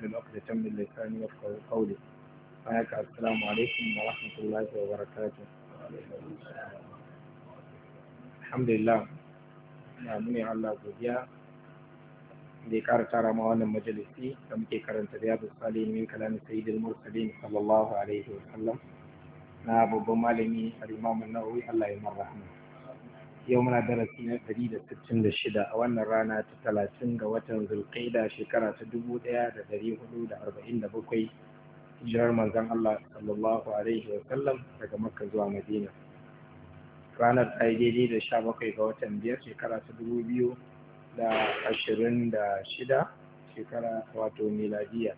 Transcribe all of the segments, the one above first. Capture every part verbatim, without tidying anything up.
واحلل عقدة من لساني يفقهوا قولي. السلام عليكم ورحمة الله وبركاته. الحمد لله. Na muni Allah godiya da ya ƙara tara ma wannan majalisi da muke karanta riyadu salihin min kalamin sayyidil mursalin sallallahu alaihi wa sallam na babban malami al-Imam an-Nawawi Allah ya marhama. Yau muna darasi na ɗari da sittin da shida a wannan rana ta talatin ga watan Zulqa'ida shekara ta dubu ɗaya da ɗari hudu da arba'in da bakwai hijirar manzon Allah sallallahu alaihi wa sallam daga Makka zuwa Madina. Ranar ta yi daidai da sha bakwai ga watan biyar shekara ta dubu biyu da ashirin da shida shekara wato miladiya.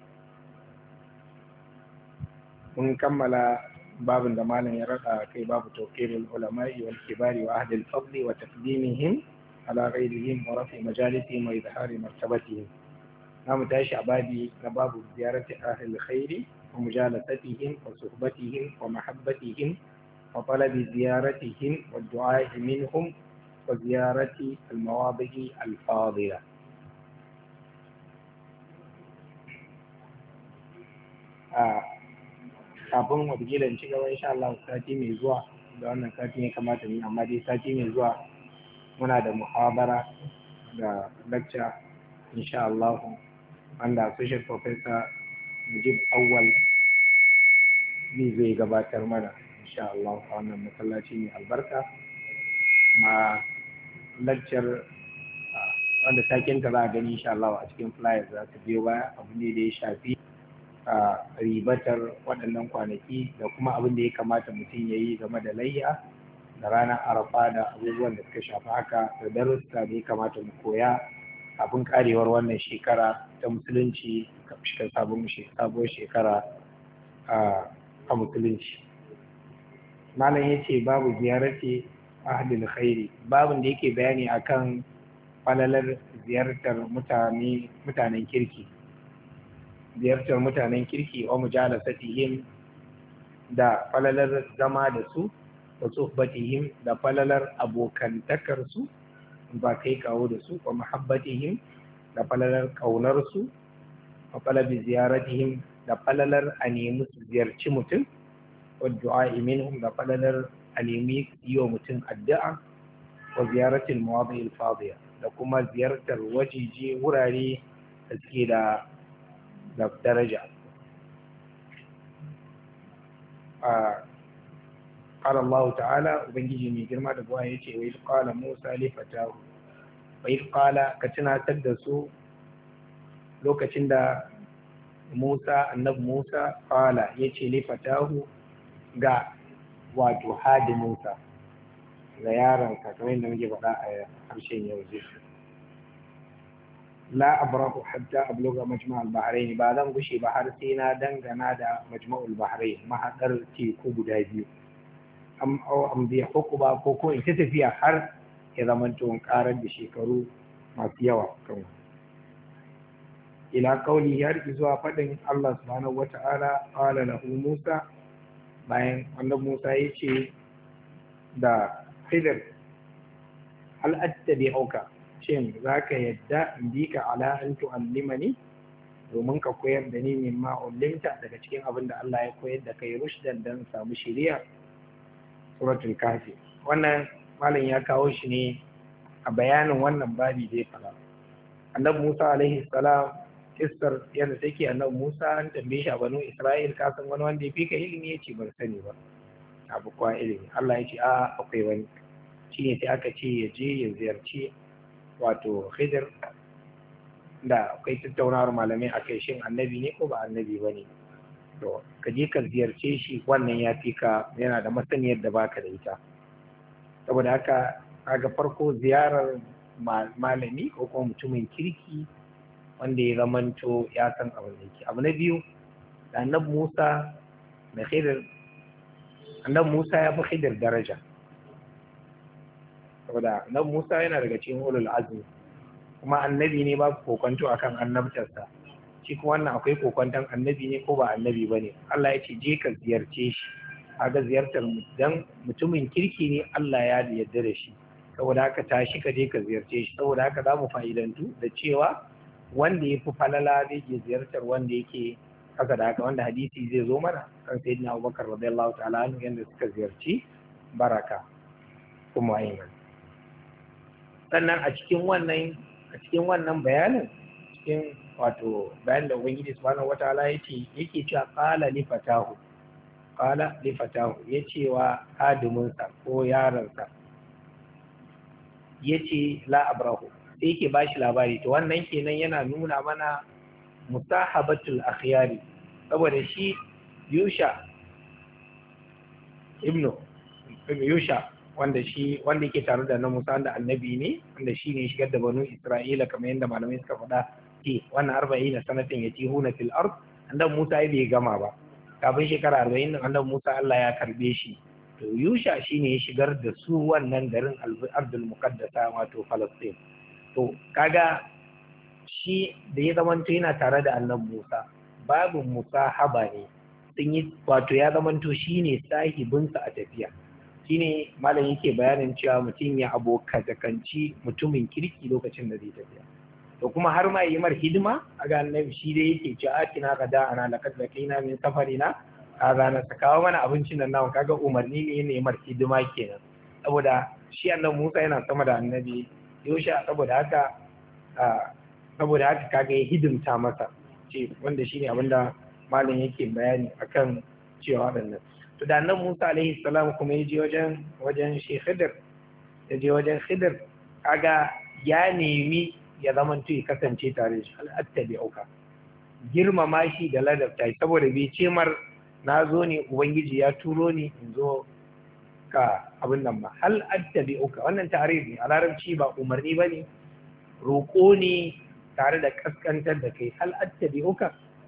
Mun kammala babin da malam ya rada kai babu tawqirul ulama'i wal kibari wa ahli al-fadli wa taqdimihim ala ghayrihim wa rafi majalisihim wa izhari martabatihim. Namu tashi a babi na babu ziyarati ahli al-khairi wa mujalasatihim wa suhbatihim wa mahabbatihim وطلب زيارتهم والدعاء منهم وزيارة المواضع الفاضلة. kafin watakila in ci gaba insha Allah sati mai zuwa da wannan sati ne kamata ni amma dai sati mai zuwa muna da muhabara da lecture insha Allah wanda associate professor Mujib Awwal zai zai gabatar mana insha Allah a wannan masallaci mai albarka ma lecture wanda taken ta za a gani insha Allah a cikin flyers za ta biyo baya abu ne da ya shafi a ribatar waɗannan kwanaki da kuma abin da ya kamata mutum ya yi game da layya da ranar arafa da abubuwan da suka shafi haka da darussa da ya kamata mu koya kafin karewar wannan shekara ta musulunci kafin sabuwar shekara a musulunci. Malam ya ce babu ziyarati ahlul khairi, babin da yake bayani akan falalar ziyartar mutane mutanen kirki ziyartar mutanen kirki wa mujalasatihim da falalar zama da su wa suhbatihim da falalar abokantakar su ba kai kawo da su wa muhabbatihim da falalar kaunar su wa falabi ziyaratihim da falalar a nemi su ziyarci mutum والدعاء منهم da falalar a nemi yi wa mutum addu'a wa ziyaratul mawadi al-fadiya da kuma ziyartar wajeje wurare da suke da da daraja. a qala Allah ta'ala ubangiji mai girma da buwa yace wa qala Musa li fatahu wa qala ka tunatar da su lokacin da Musa annabi Musa qala yace li fatahu ga wato hadiminsa ga yaranka kamar yadda muke faɗa a harshen yau zai la abrahu hatta abluga majma' al-bahrain ba zan gushe ba har sai na dangana da majma'ul bahrain mahadar teku guda biyu am au am bi hukuba ko ko in ta tafiya har ya zamanto in karar da shekaru masu yawa kan ila kauli har zuwa faɗin Allah subhanahu wata'ala qala lahu Musa bayan annabi Musa ya ce da Khidir hal attabi'uka shin zaka yadda in bi ka ala an tu'allimani domin ka koyar da ni min ma ullimta daga cikin abin da Allah ya koyar da kai rushdan dan samu shiriya. Suratul Kahfi wannan malam ya kawo shi ne a bayanin wannan babi da ya fara. Annabi Musa alaihi salam kissar yadda take annabi Musa an tambaye shi a banu Isra'il ka san wani wanda ya fi ka ilimi ya ce ban sani ba abu kwa ilimi Allah ya ce a akwai wani shine sai aka ce ya je ya ziyarci wato Khidir da akwai tattaunawar malamai a kai shin annabi ne ko ba annabi ba ne to ka je ka ziyarce shi wannan ya fi ka yana da masaniyar da baka da ita saboda haka kaga farko ziyarar malami ko kuma mutumin kirki wanda ya zamanto ya san abin da yake. Abu na biyu da annabi Musa da Khidir annabi Musa ya fi Khidir daraja saboda annabi Musa yana daga cikin ulul azmi kuma annabi ne babu kokonto akan annabtarsa shi kuma wannan akwai kokonton annabi ne ko ba annabi bane Allah ya ce je ka ziyarce shi kaga ziyartar dan mutumin kirki ne Allah ya yarda da shi saboda haka tashi ka je ka ziyarce shi saboda haka za mu fa'idantu da cewa wanda ya fi falala zai je ziyartar wanda yake kasa da haka, wanda hadisi zai zo mana kan sayyidina Abubakar radiyallahu ta'ala anhu yanda suka ziyarci Baraka kuma Ayman. Sannan a cikin wannan a cikin wannan bayanin cikin wato bayan da Ubangiji subhanahu wataala yake yake cewa qala li fatahu qala li fatahu yace wa hadiminsa ko yaransa yace la abrahu, sai yake bashi labari. To wannan kenan yana nuna mana musahabatul akhyari, saboda shi Yusha ibnu Yusha wanda shi wanda yake tare da na Musa wanda annabi ne, wanda shi ne shigar da banu Isra'ila kamar yadda malamai suka faɗa ce wannan arba'ina sanatin yatihuna fil ard. Annabi Musa ai bai gama ba, kafin shekara arba'in nan annabi Musa Allah ya karbe shi. To Yusha shine ya shigar da su wannan garin Ardul Muqaddasa wato Palestine. To kaga shi da ya zamanto yana tare da annabi Musa babu musahaba ne, sun yi wato ya zamanto shine sahibinsa a tafiya. Shine malam yake bayanin cewa mutum ya abokatakanci mutumin kirki lokacin da zai tafiya. To kuma har ma yi mar hidima a ga annabi shi dai yake cewa atina qada ana laqad laqina min safarina a ranar ta kawo mana abincin nan nawa, kaga umarni ne ne mar hidima kenan, saboda shi annabi Musa yana sama da annabi Yosha, saboda haka saboda haka kaga ya hidimta masa ce, wanda shine abinda malam yake bayani akan cewa waɗannan. To da annabi Musa alaihi salam kuma ya je wajen wajen shi Khidir, ya je wajen Khidir, kaga ya nemi ya zamanto ya kasance tare da shi, al-attabi'uka, girmama shi da ladabta shi, saboda bai ce mar na zo ne ubangiji ya turo ni in zo ka abin nan ba. Hal attabi'uka wannan tare ne a larabci, ba umarni bane, roƙo ne tare da kaskantar da kai. Hal attabi'uka,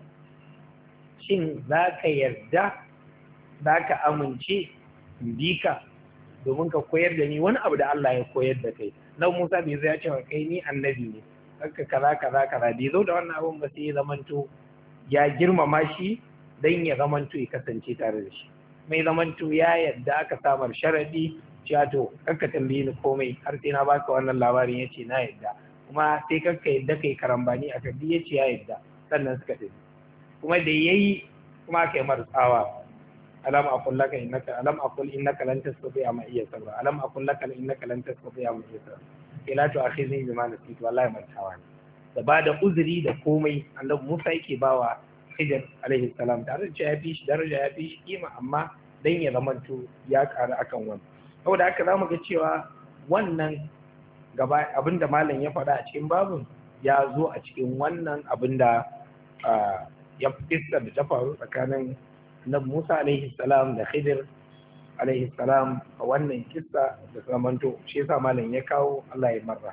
shin za ka yarda, za ka amince in bi ka domin ka koyar da ni wani abu da Allah ya koyar da kai. Nan Musa bai zai ce wa kai ni annabi ne, haka kaza kaza kaza bai zo da wannan abun ba, sai ya zamanto ya girmama shi dan ya zamanto ya kasance tare da shi. Mai zamanto ya yadda aka samar sharadi cewa to kakka tambaye ni komai har sai na baka wannan labarin, yace na yadda, kuma sai kakka yadda kai karambani a kaddi, yace ya yadda, sannan suka tafi. Kuma da yayi kuma aka yi mar tsawa, alam aqul laka innaka alam aqul innaka lan tastati'a ma iya sabra alam aqul laka innaka lan tastati'a ma iya sabra ila to akhizni bima nasitu, wallahi mantawa ne. Da ba da uzuri da komai annabi Musa yake bawa Khidir alaihi salam, tare da cewa ya fi shi daraja, ya fi shi kima, amma dan ya zamanto ya ƙara akan wannan. Saboda haka zamu ga cewa wannan gaba abinda malam ya faɗa a cikin babun ya zo a cikin wannan abinda ya fiskar da ta faru tsakanin Annabi Musa alaihi salam da Khidir alaihi salam a wannan kissa da zamanto shi yasa malam ya kawo, Allah ya marra.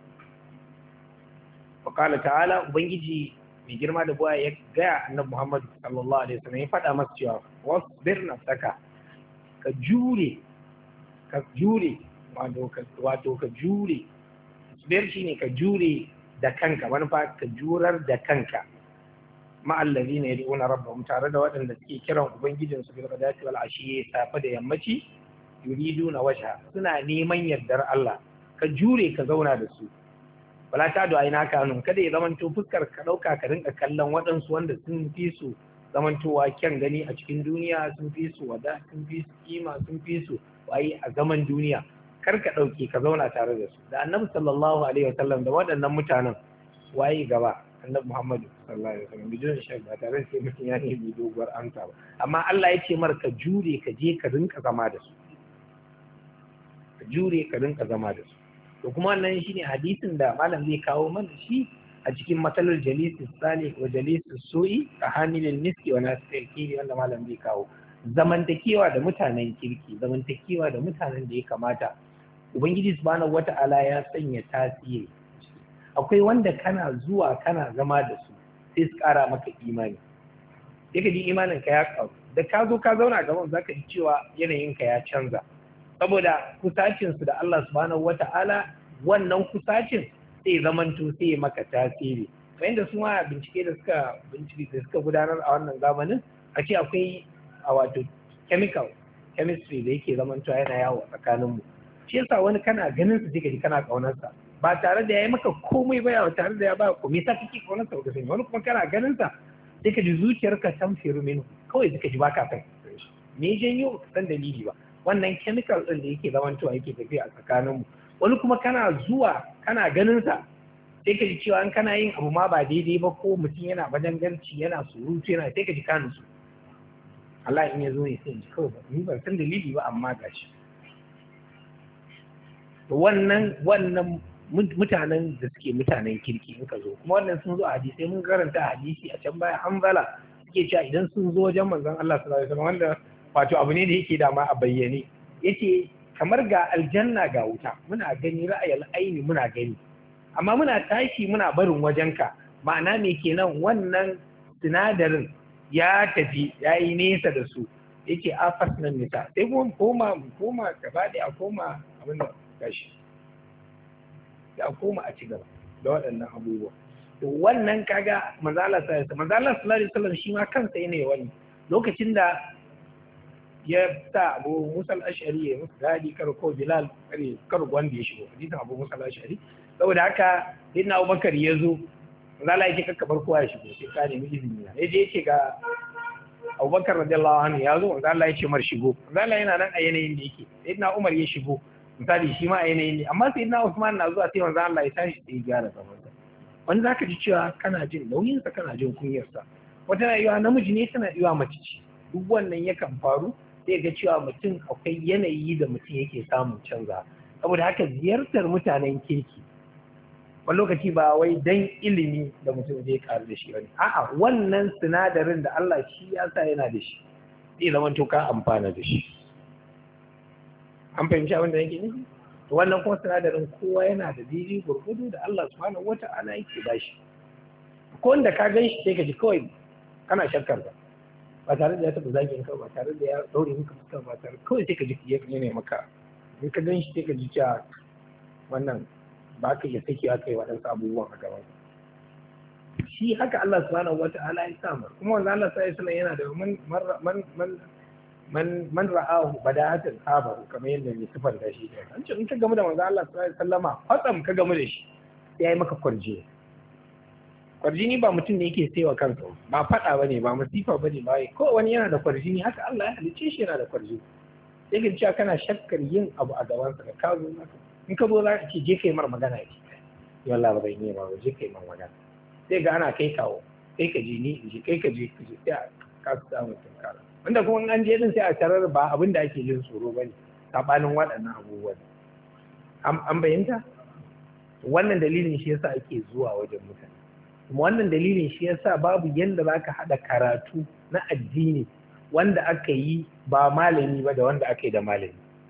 Wa qala ta'ala, ubangiji mai girma da buwa ya ga Annabi Muhammad sallallahu alaihi wasallam ya faɗa masa cewa wasbir nafsaka, ka jure ka jure wato ka wato ka jure sabir shine ka jure da kanka, manufa ka jurar da kanka ma'allazi ne yad'una rabbahum, tare da waɗanda suke kiran ubangijinsu bil ghadati wal ashi, safa da yammaci, yuriduna wajha, suna neman yardar Allah. Ka jure ka zauna da su, wala ta do aina kanun, kada ya zamanto fuskar ka dauka ka rinka kallon waɗansu wanda sun fi su zamantowa kyan gani a cikin duniya, sun fi su wada, sun fi su kima, sun fi su waye a zaman duniya. Kar ka dauke ka zauna tare da su. Da Annabi sallallahu alaihi wasallam da waɗannan mutanen waye gaba, Annabi Muhammad sallallahu alaihi wasallam, bijin shi ba tare da mutum ya ne bi doguwar amsa ba, amma Allah ya ce mar ka jure ka je ka rinka zama da su, ka jure ka rinka zama da su. To kuma wannan shine hadisin da malam zai kawo mana shi a cikin matsalar jalisus salih wa jalisus su'i ka hamilin miski wa nasir kiri, wanda malam zai kawo zamantakewa da mutanen kirki, zamantakewa da mutanen da ya kamata ubangiji subhanahu wata'ala ya sanya tasiri. Akwai wanda kana zuwa kana zama da su sai su ƙara maka imani, sai ka ji imanin ka ya ƙaru. Da ka zo ka zauna gaban zaka ji cewa yanayin ka ya canza, saboda kusacin su da Allah subhanahu wata'ala, wannan kusacin sai zamanto sai maka tasiri. Kamar yadda su ma bincike da suka bincike da suka gudanar a wannan zamanin, a ce akwai a wato chemical chemistry da yake zamanto yana yawo a tsakaninmu. Shi yasa wani kana ganin su sai ka ji kana ƙaunarsa, ba tare da ya yi maka komai ba ya tare da ya ba ku me sa kake kaunar sa sani wani kuma kana ganin sa sai ka ji zuciyarka tamfiru min kawai suka ji baka san me janyo ka san dalili ba wannan chemical din da yake zamantowa yake tafiya a tsakaninmu wani kuma kana zuwa kana ganin sa sai ka ji cewa in kana yin abu ma ba daidai ba ko mutum yana bajangarci yana surutu yana sai ka ji kanu su Allah in ya zo ya sai ji kawai ba ni ban san dalili ba amma gashi wannan wannan mutanen da suke mutanen kirki in ka zo kuma wannan sun zo a hadisi mun karanta a hadisi a can baya hanzala suke cewa idan sun zo wajen manzon Allah sallallahu alaihi wasallam wanda wato abu ne da yake dama a bayyane yace kamar ga aljanna ga wuta muna gani ra'ayal aini muna gani amma muna tashi muna barin wajenka ma'ana me kenan wannan sinadarin ya tafi ya yi nesa da su yake afas nan nisa sai kuma koma koma gaba da a koma abin da gashi ya koma a ci gaba da waɗannan abubuwa to wannan kaga manzala sallallahu manzala sallallahu alaihi wasallam shi ma kansa yana wani lokacin da ya sa Abu Musa al-Ash'ari ya musu gadi kar ko Bilal kare kar wanda ya shigo hadisin Abu Musa al-Ash'ari saboda haka Sayyidina Abubakar ya zo manzala yake kakkabar kowa ya shigo sai ka nemi izini ya je yake ga Abubakar radiyallahu anhu ya zo manzala ya ce mar shigo manzala yana nan a yanayin da yake Sayyidina Umar ya shigo misali shi ma a yanayin ne amma Sayyidina Usman na zuwa sai manzo Allah ya tashi sai ya gyara zaman sa wani zaka ji cewa kana jin nauyin sa kana jin kunyar sa wata rayuwa namiji ne tana yiwa mace ce duk wannan yakan faru sai ga cewa mutum akwai yanayi da mutum yake samun canza saboda haka ziyartar mutanen kirki wani lokaci ba wai dan ilimi da mutum zai karu da shi bane a'a wannan sinadarin da Allah shi ya sa yana da shi zai zama to ka amfana da shi an fahimci abin da yake nufi wannan kuma sinadarin kowa yana da daidai gurgudu da Allah subhanahu wata'ala yake bashi ko wanda ka gan shi sai ka ji kawai kana shakkar ba ba tare da ya taɓa zagin ka ba tare da ya ɗaure maka fuska ba tare kawai sai ka ji ya ne maka in ka gan shi sai ka ji cewa wannan ba ka iya sakewa kai waɗansu abubuwan a gaban shi haka Allah subhanahu wata'ala ya sa kuma wanda Allah sai yana da man man man man man ra'ahu bada'atan habaru kamar yadda ne sifar da shi an ce in ka gamu da manzo Allah sallallahu alaihi wasallama fatsam ka gamu da shi sai yayi maka kwarje kwarjini ba mutum ne yake saiwa kansa ba fada bane ba masifa bane ba ko wani yana da kwarjini haka Allah ya halice shi yana da kwarjini sai ka cewa kana shakkar yin abu a gaban sa ka zo maka in ka zo za ka ce je kai mar magana ya ce wallahi ba zan yi ba je kai mar magana sai ga ana kai kawo kai ka je ni in je kai ka je ka je sai ka samu tunkara wanda kuma an je din sai a tarar ba abin da ake jin tsoro bane sabanin waɗannan abubuwan an bayyanta wannan dalilin shi yasa ake zuwa wajen mutane kuma wannan dalilin shi yasa babu yanda zaka hada karatu na addini wanda aka yi ba malami ba da wanda aka yi da malami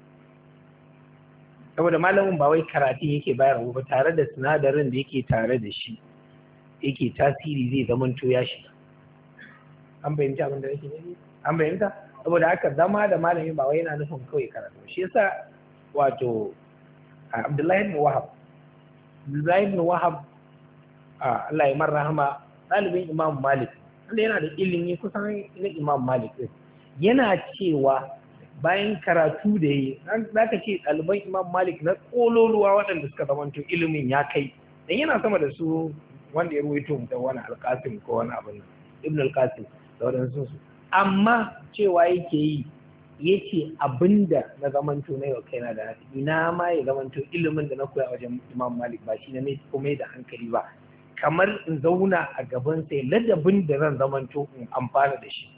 saboda malamin ba wai karatu yake bayarwa ba tare da sinadarin da yake tare da shi yake tasiri zai zamanto ya shiga an bayyanta abin da yake nufi an bayyanta saboda haka zama da malami ba wai yana nufin kawai karatu shi yasa wato Abdullahi ibn Wahab Abdullahi ibn Wahab Allah ya marhama ɗalibin Imam Malik wanda yana da ilimi kusan na Imam Malik din yana cewa bayan karatu da yi zaka ce ɗaliban Imam Malik na kololuwa waɗanda suka zamanto ilimin ya kai dan yana sama da su wanda ya ruwaito da wani Al-Qasim ko wani abin Ibn Al-Qasim da waɗansu su amma cewa yake yi yace abinda na zamanto na yau kaina da nasi ina ma ya zamanto ilimin da na koya wajen Imam Malik ba shi na mai komai da hankali ba kamar in zauna a gaban sai ladabin da zan zamanto in amfana da shi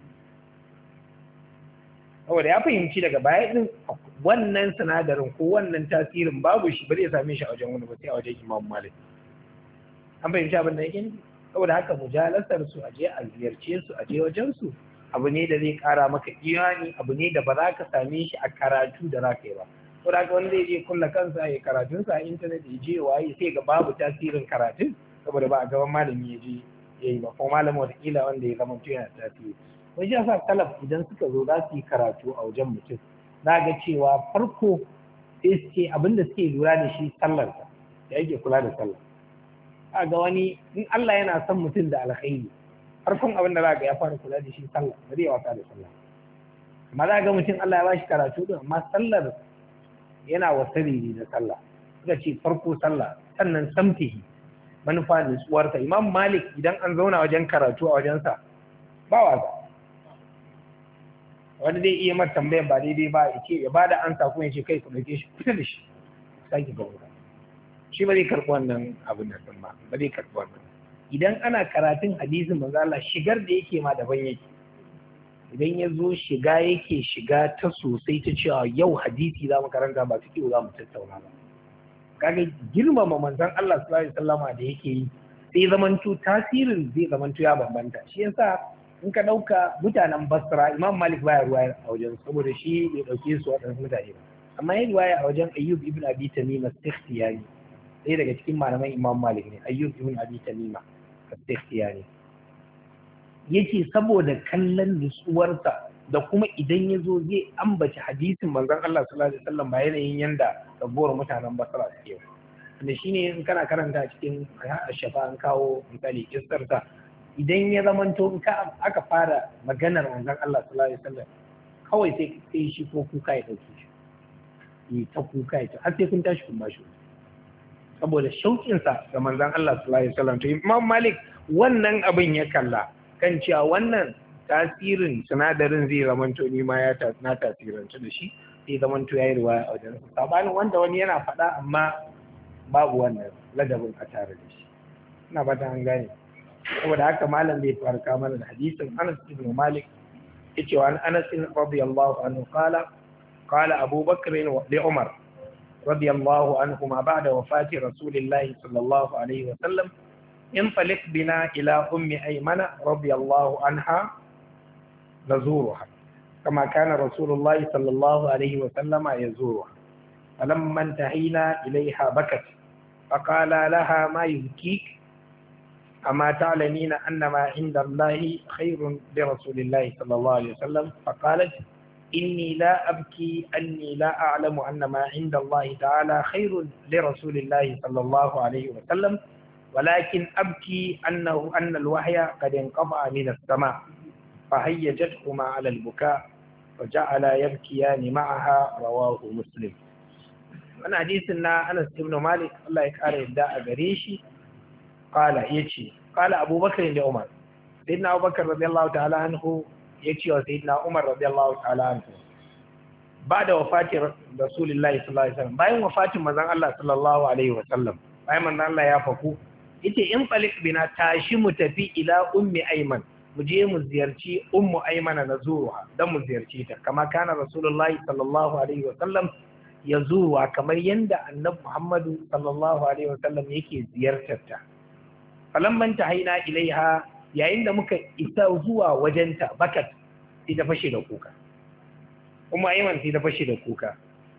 saboda ya fahimci daga baya din wannan sinadarin ko wannan tasirin babu shi ba zai same shi a wajen wani ba sai a wajen Imam Malik an fahimci abin da yake nufi saboda haka mujalasar su aje a ziyarce su aje wajen su abu ne da zai kara maka imani abu ne da ba za ka same shi a karatu da za ka yi ba saboda haka wani zai je kulla kansa ya karatun sa a intanet ya je waye sai ga babu tasirin karatun saboda ba a gaban malami ya je ya yi ba ko malamin watakila wanda ya zama yana tasiri wani ya sa salaf idan suka zo za su yi karatu a wajen mutum za ga cewa farko sai su ce abinda suke lura da shi sallarsa da yake kula da sallar a ga wani in Allah yana son mutum da alkhairi farkon abin da za ga ya fara kula da shi sallah ba zai wasa da sallah amma za ga mutum Allah ya bashi karatu din amma sallar yana wasari da sallah suka ce farko sallah, sannan samtihi manufa nutsuwarsa. Imam Malik idan an zauna wajen karatu a wajensa ba wasa, wani zai iya mata tambayan ba daidai ba ya ce ya bada ansa ko ya ce kai ku dauke shi kusa da shi sake ga wuta, shi ba zai karɓi wannan abin da sun ba ba zai karɓi wannan. Idan ana karatun hadisin manzo Allah shigar da yake ma daban yake, idan ya zo shiga yake shiga ta sosai ta cewa yau hadisi za mu karanta ba ta za mu tattauna ba. Kaga girmama manzon Allah sallallahu alaihi wasallama da yake yi sai zamanto tasirin zai zamanto ya bambanta. Shi yasa in ka dauka mutanen Basra, Imam Malik baya ruwaya a wajen saboda shi bai dauke su waɗansu mutane ba, amma ya ruwaya a wajen Ayyub ibn Abi Tamim as-Sikhtiyani, ɗaya daga cikin malaman Imam Malik ne, Ayyub ibn Abi Tamim as-Sikhtiyani. Yake saboda kallon nutsuwarsa da kuma idan ya zo zai ambaci hadisin manzon Allah sallallahu alaihi wasallam ba yanayin yanda rabuwar mutanen Basra suke. Da shine in kana karanta cikin Shafa an kawo misali kissarsa, idan ya zamanto in ka aka fara maganar manzon Allah sallallahu alaihi wasallam kawai sai sai shi ko kuka ya dauke shi, yi ta kuka ya ta har sai kun tashi kun bashi, saboda shauƙin sa ga manzon Allah sallallahu alaihi wasallam. To Imam Malik wannan abin ya kalla kan cewa wannan tasirin sinadarin zai zamanto ni ma ya na tasirantu da shi, sai zamanto ya yi riwaya a wajen sabanin wanda wani yana faɗa amma babu wannan ladabin a tare da shi. Ina fata an gane. Saboda haka malam zai farka mana da hadisin Anas ibn Malik yace wa Anas radiyallahu anhu qala qala Abu Bakr li Umar radiyallahu anhuma ba'da wafati Rasulillahi sallallahu alaihi wa sallam انطلق بنا إلى أم أيمنة رضي الله عنها نزورها كما كان رسول الله صلى الله عليه وسلم يزورها. فلما انتهينا إليها بكت فقال لها ما يبكيك أما تعلمين أن ما عند الله خير لرسول الله صلى الله عليه وسلم؟ فقالت إني لا أبكي أني لا أعلم أن ما عند الله تعالى خير لرسول الله صلى الله عليه وسلم، ولكن أبكي أنه أن الوحي قد انقطع من السماء. فهيجتهما على البكاء فجعلا يبكيان معها. رواه مسلم. أنا حديثنا أنس بن مالك الله يكاره الداء غريشي قال يجي قال أبو بكر لعمر، سيدنا أبو بكر رضي الله تعالى عنه يجي وسيدنا عمر رضي الله تعالى عنه بعد وفاة رسول الله صلى الله عليه وسلم، باين وفاة مزان الله صلى الله عليه وسلم، باين من الله يا فكو yace in falik bina tashi mu tafi ila ummi ayman, mu je mu ziyarci ummu aymana na zuwa dan mu ziyarci ta, kama kana rasulullahi sallallahu alaihi wa sallam ya zuwa kamar yanda annabi muhammadu sallallahu alaihi wa sallam yake ziyartar ta. falamman tahina ilaiha, yayin da muka isa zuwa wajenta bakat sai ta fashe da kuka, ummu ayman sai ta fashe da kuka.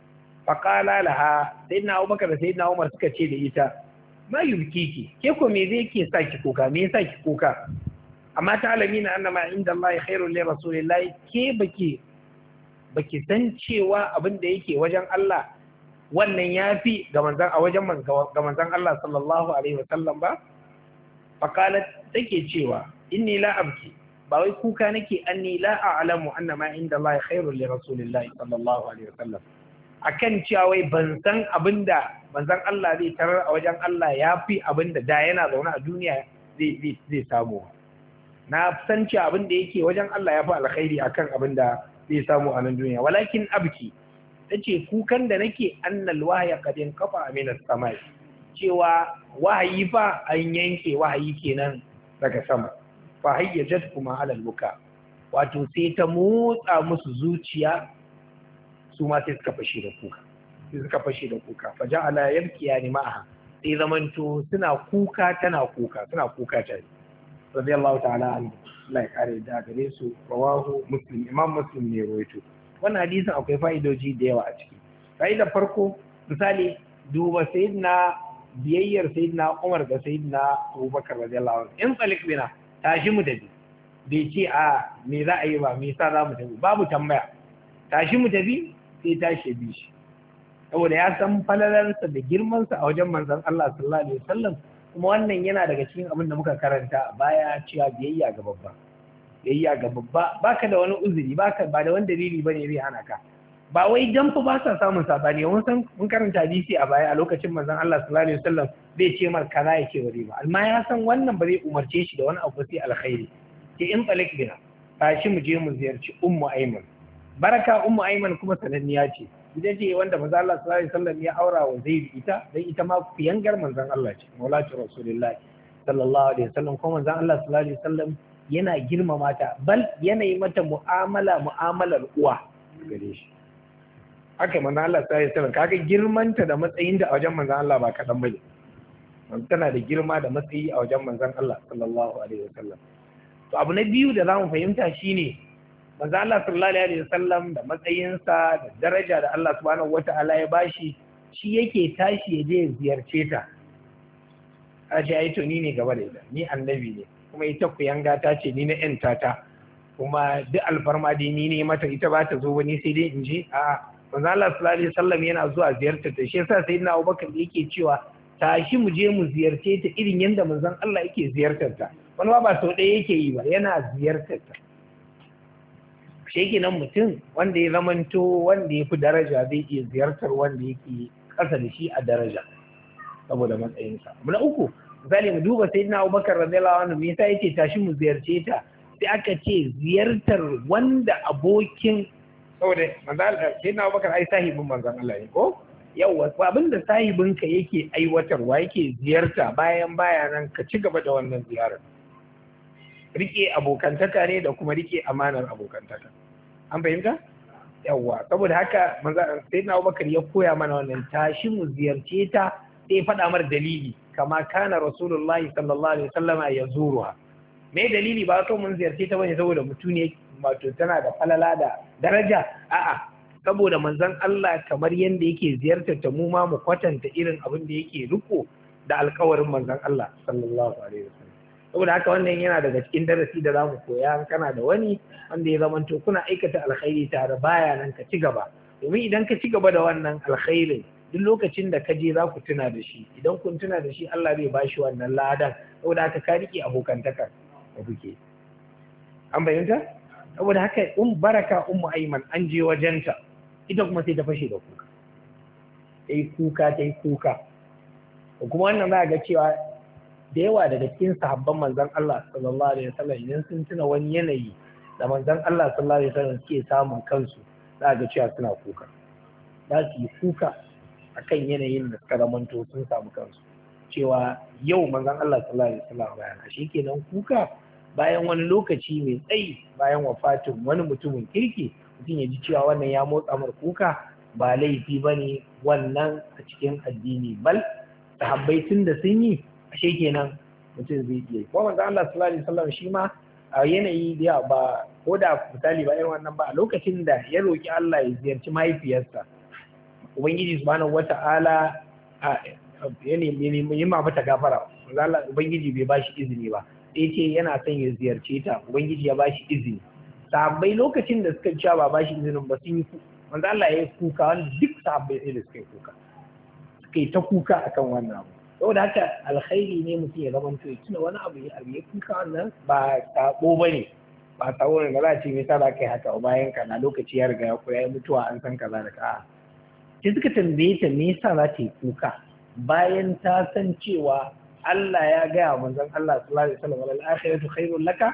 faqala laha, sayyidina abubakar da sayyidina umar suka ce da ita ma yubkiki, ke ko me zai ke sa ki kuka, me yasa ki kuka? amma ta alamina annama inda Allah khairul li rasulillahi, ke baki baki san cewa abin da yake wajen Allah wannan yafi ga manzon a wajen ga manzon Allah sallallahu alaihi wasallam ba? faqalat, take cewa inni la abki, ba wai kuka nake anni la a'lamu annama inda Allah khairul li rasulillahi sallallahu alaihi wasallam, akan cewa wai ban san abinda manzon Allah zai tarar a wajen Allah ya fi abinda da yana zaune a duniya zai zai samu. Na san cewa abinda yake wajen Allah ya fi alkhairi akan abinda zai samu a nan duniya. Walakin abki, tace kukan da nake annal wahya qad inqata min as-samai, cewa wahayi fa an yanke wahayi kenan daga sama. Fa hayyajat kuma ala al-buka, wato sai ta motsa musu zuciya, su ma sai suka fashe da kuka sai suka fashe da kuka fa ja'ala yabkiyani ma'aha, sai zamanto suna kuka tana kuka suna kuka tare. radiyallahu ta'ala anhu, Allah ya kare da gare su. Rawahu Muslim, Imam Muslim ne rawaito wannan hadisin. Akwai fa'idoji da yawa a ciki. Fa'ida farko, misali duba sayyidina biyayyar sayyidina Umar da sayyidina Abubakar radiyallahu anhu. In tsalik bina, tashi mu tafi, bai ce a me za a yi ba, me yasa za mu tafi, babu tambaya, tashi mu tafi, sai tashi bi shi, saboda ya san falalarsa da girmansa a wajen manzon Allah sallallahu alaihi wasallam. Kuma wannan yana daga cikin abin da muka karanta a baya, cewa biyayya ga babba, biyayya ga babba baka da wani uzuri, baka ba da wani dalili bane zai hana ka. ba wai dan fa ba sa samun sabani mun san mun karanta hadisi a baya a lokacin manzon Allah sallallahu alaihi wasallam zai ce mar kaza ya ce wari ba amma ya san wannan ba zai umarce shi da wani abu sai alkhairi ke in talik bina ba shi mu je mu ziyarci ummu aiman baraka ummu aiman kuma sananniya ce ita ce wanda manzon Allah sallallahu alaihi wasallam ya aura wa zaid ita dan ita ma fiyangar manzon Allah ce maulati rasulullahi sallallahu alaihi wasallam kuma manzon Allah sallallahu alaihi wasallam yana girmama ta bal yana yi mata mu'amala mu'amalar uwa gare shi haka manzon Allah sallallahu alaihi wasallam kaga girmanta da matsayin da a wajen manzon Allah ba kadan bane tana da girma da matsayi a wajen manzon Allah sallallahu alaihi wasallam to abu na biyu da zamu fahimta shine manzon Allah sallallahu alaihi wasallam da matsayinsa da daraja da Allah subhanahu wataala ya bashi shi yake tashi ya je ziyarce ta a ce ai to ni ne gaba da ita ni annabi ne kuma ita kuyanga ta ce ni na yan tata kuma duk alfarma dai ni ne mata ita ba ta zo ba ni sai dai in je a manzo Allah sallallahu alaihi wasallam yana zuwa ziyartar ta shi yasa sayyidina Abubakar yake cewa tashi mu je mu ziyarce ta irin yanda manzon Allah yake ziyartar ta wani ba sau ɗaya yake yi ba yana ziyartar ta shi nan mutum wanda ya zamanto wanda ya fi daraja zai iya ziyartar wanda yake ƙasa da shi a daraja saboda matsayinsa abu na uku misali mu duba sayyidina Abubakar radiyallahu anhu me yasa yake tashi mu ziyarce ta sai aka ce ziyartar wanda abokin saboda manzon sayyidina Abubakar ai sahibin manzon Allah ne ko yawa abin da sahibinka yake aiwatarwa yake ziyarta bayan baya nan ka ci gaba da wannan ziyarar rike abokantaka ne da kuma rike amanar abokantaka an fahimta yawa saboda haka manzon sayyidina Abubakar ya koya mana wannan tashi mu ziyarce ta sai faɗa mar dalili kama kana rasulullahi sallallahu alaihi wasallama ya zuruha me dalili ba to mun ziyarce ta bane saboda mutum ne wato tana da falala da daraja a'a saboda manzon Allah kamar yanda yake ziyartar ta mu ma mu kwatanta irin abin da yake riko da alƙawarin manzon Allah sallallahu alaihi wasallam saboda haka wannan yana daga cikin darasi da zamu koya kana da wani wanda ya zamanto kuna aikata alkhairi tare baya nan ka ci gaba domin idan ka ci gaba da wannan alkhairin duk lokacin da ka je za ku tuna da shi idan kun tuna da shi Allah zai ba shi wannan ladan saboda haka ka rike abokantaka da kuke an bayyanta saboda haka um baraka ummu aiman an je wajenta ita kuma sai ta fashe da kuka sai kuka tai kuka kuma wannan za ga cewa da yawa daga cikin sahabban manzon Allah sallallahu alaihi wasallam idan sun tuna wani yanayi da manzon Allah sallallahu alaihi wasallam suke samun kansu za ga cewa suna kuka za su yi kuka akan yanayin da suka zamanto sun samu kansu cewa yau manzon Allah sallallahu alaihi wasallam bayana shikenan kuka bayan wani lokaci mai tsayi bayan wafatin wani mutumin kirki mutum ya ji cewa wannan ya motsa mar kuka ba laifi bane wannan a cikin addini bal sahabbai tun da sun yi ashe kenan mutum zai iya kuma manzon Allah sallallahu alaihi wasallam shi ma a yanayi da ba ko da misali ba irin wannan ba a lokacin da ya roki Allah ya ziyarci mahaifiyarsa ubangiji subhanahu wata'ala ya nemi yi ma mata gafara Allah ubangiji bai bashi izini ba sai ce yana son ya ziyarce ta ubangiji ya bashi izini sahabbai lokacin da suka cewa ba bashi izinin ba sun yi manzo Allah ya yi kuka wanda duk sahabbai sai da suka yi kuka suka yi ta kuka akan wannan abu saboda haka alkhairi ne mutum ya zama ya tuna wani abu ya abu ya kuka wannan ba sabo bane ba sabo ne ba za a ce me yasa za ka yi haka bayan ka na lokaci ya riga ya koya mutuwa an san kaza da ka sai suka tambaye ta me yasa za ta yi kuka bayan ta san cewa Allah ya gaya manzon Allah sallallahu alaihi wasallam wal akhiratu khairul laka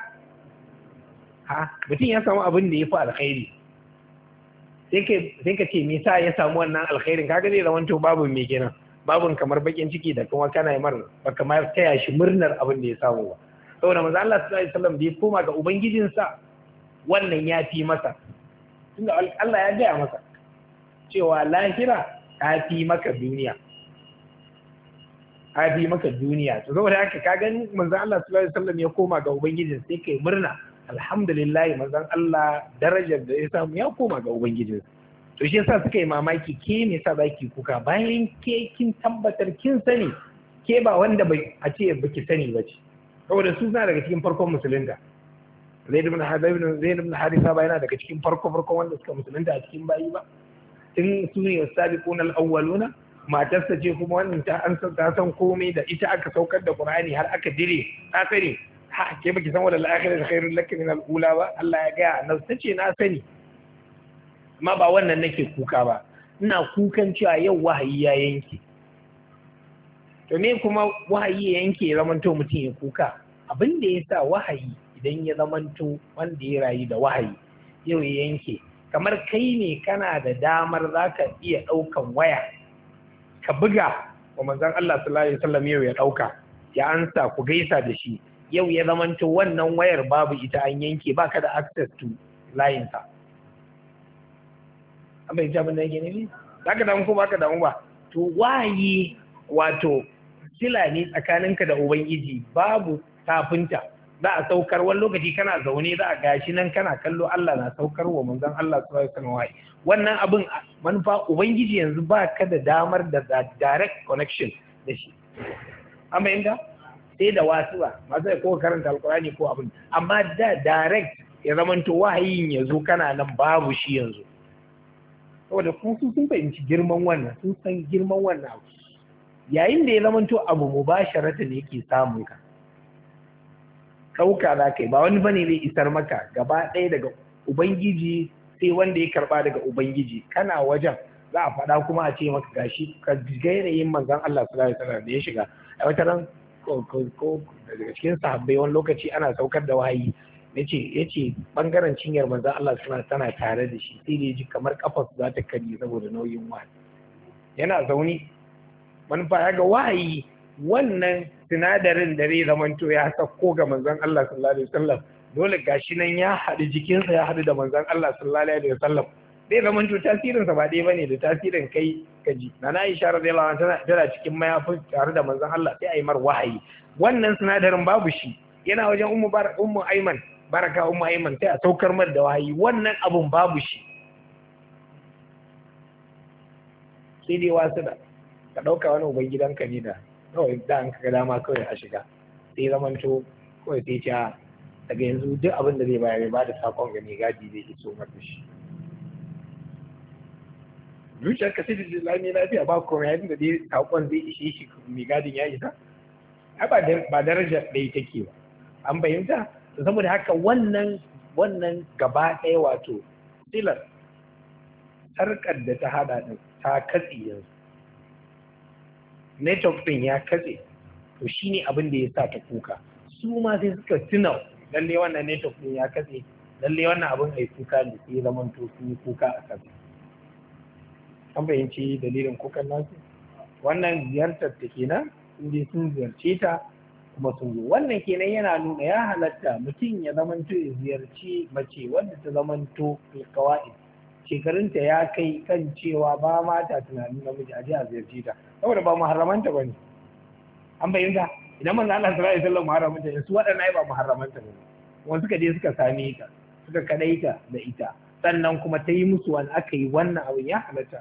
ha mutum ya samu abin da ya fi alkhairi sai ka sai ka ce me yasa ya samu wannan alkhairin kaga zai zama to babu me kenan babun kamar bakin ciki da kuma kana yi mar ba kamar taya shi murnar abin da ya samu ba saboda manzon Allah sallallahu alaihi wasallam da ya koma ga ubangijinsa wannan ya fi masa tunda Allah ya gaya masa cewa lahira ta fi maka duniya ta fi maka duniya to saboda haka ka gani manzon Allah sallallahu alaihi wasallam ya koma ga ubangijin sai kai murna alhamdulillah manzon Allah darajar da ya samu ya koma ga ubangijin to shi yasa suka yi mamaki ke me yasa baki kuka bayan ke kin tabbatar kin sani ke ba wanda bai a ce baki sani ba ce saboda su suna daga cikin farkon musulunta Zaid ibn Haritha Zaid ibn Haritha ba yana daga cikin farko farkon wanda suka musulunta a cikin bayi ba tun su ne sabiquna al-awwaluna matarsa ce kuma wannan ta an ta san komai da ita aka saukar da Qur'ani har aka dire ta sani ha ke baki san wala al-akhiratu khairul lak min al-ula ba Allah ya ga annabi tace na sani amma ba wannan nake kuka ba, ina kukan cewa yau wahayi ya yanke. To me kuma wahayi ya yanke ya zamanto mutum ya kuka? Abin da ya sa wahayi idan ya zamanto wanda ya rayu da wahayi yau ya yanke, kamar kai ne kana da damar za ka iya ɗaukan waya ka buga wa manzon Allah sallallahu alaihi wasallam yau ya ɗauka ya ansa ku gaisa da shi, yau ya zamanto wannan wayar babu ita an yanke, baka da access to layinsa. An bai jabin da yake ne? Za ka damu ko baka damu ba? To wahayi wato sila ne tsakaninka da Ubangiji, babu tafinta. Za a saukar wani lokaci kana zaune za a gashi nan kana kallo Allah na saukar wa manzon Allah sallallahu alaihi wasallam. Wannan abin manufa Ubangiji yanzu ba ka da damar da direct connection da shi. Amma inda sai da wasu ba, masu da kowa karanta alkurani ko abin, amma da direct ya zamanto wahayin ya zo kana nan babu shi yanzu. Saboda kun sun fahimci girman wannan, sun san girman wannan abu. Yayin da ya zamanto abu mubasharatan yake samun ka, ɗauka za ka yi ba wani bane zai isar maka gaba ɗaya daga Ubangiji sai wanda ya karɓa daga Ubangiji, kana wajen za a faɗa kuma a ce maka gashi ka ga yanayin manzon Allah sallallahu alaihi wasallam da ya shiga a wata ran ko daga cikin sahabbai wani lokaci ana saukar da wahayi yace yace bangaren cinyar manzon Allah suna tana tare da shi sai da ji kamar kafar za ta karye saboda nauyin wahayi. Yana zaune manufa ya ga wahayi wannan sinadarin da zai zamanto ya sauko ga manzon Allah sallallahu alaihi wasallam, dole gashi nan ya haɗu jikinsa ya haɗu da manzon Allah sallallahu alaihi wasallam, zai zamanto tasirinsa ba ɗaya bane da tasirin kai kaji. Nana Aisha radiyallahu anha tana cikin mayafin tare da manzon Allah sai a yi mar wahayi, wannan sinadarin babu shi, yana wajen ummu bar ummu Aiman baraka ummu Aiman sai a saukar mar da wahayi, wannan abun babu shi. Sai dai wasu da ka ɗauka wani uban gidanka ne da kawai da an kaga dama kawai a shiga, sai zamanto kawai sai ce daga yanzu duk abin da zai bayar ba da sakon ga mai gadi zai iso mar da shi. Zuciyar ka sai da lami lafiya ba komai, yayin da dai sakon zai ishe shi mai gadin ya isa, ai ba ba darajar ɗaya take ba. An fahimta? Saboda haka wannan wannan gaba ɗaya wato silar sarkar da ta hada din ta katse yanzu, network din ya katse, to shine abin da ya sa ta kuka. Su ma sai suka tuna lalle wannan network din ya katse, lalle wannan abin ai kuka ne, sai zaman to su kuka a kansa. An fahimci dalilin kukan nasu. Wannan ziyartar ta kenan, inda sun ziyarce ta kuma sun zo. Wannan kenan yana nuna ya halatta mutum ya zamanto ya ziyarci mace wadda ta zamanto alkawa'id, shekarunta ya kai kan cewa ba ma ta tunanin namiji a je a ziyarce ta, saboda ba muharramanta ba ne. An bayyana idan manzo Allah sallallahu alaihi wasallam muharramanta ne, su waɗannan ai ba muharramanta ba ne, wanda suka je suka same ta suka kadaita da ita, sannan kuma ta yi musu wani aka yi wannan abin, ya halatta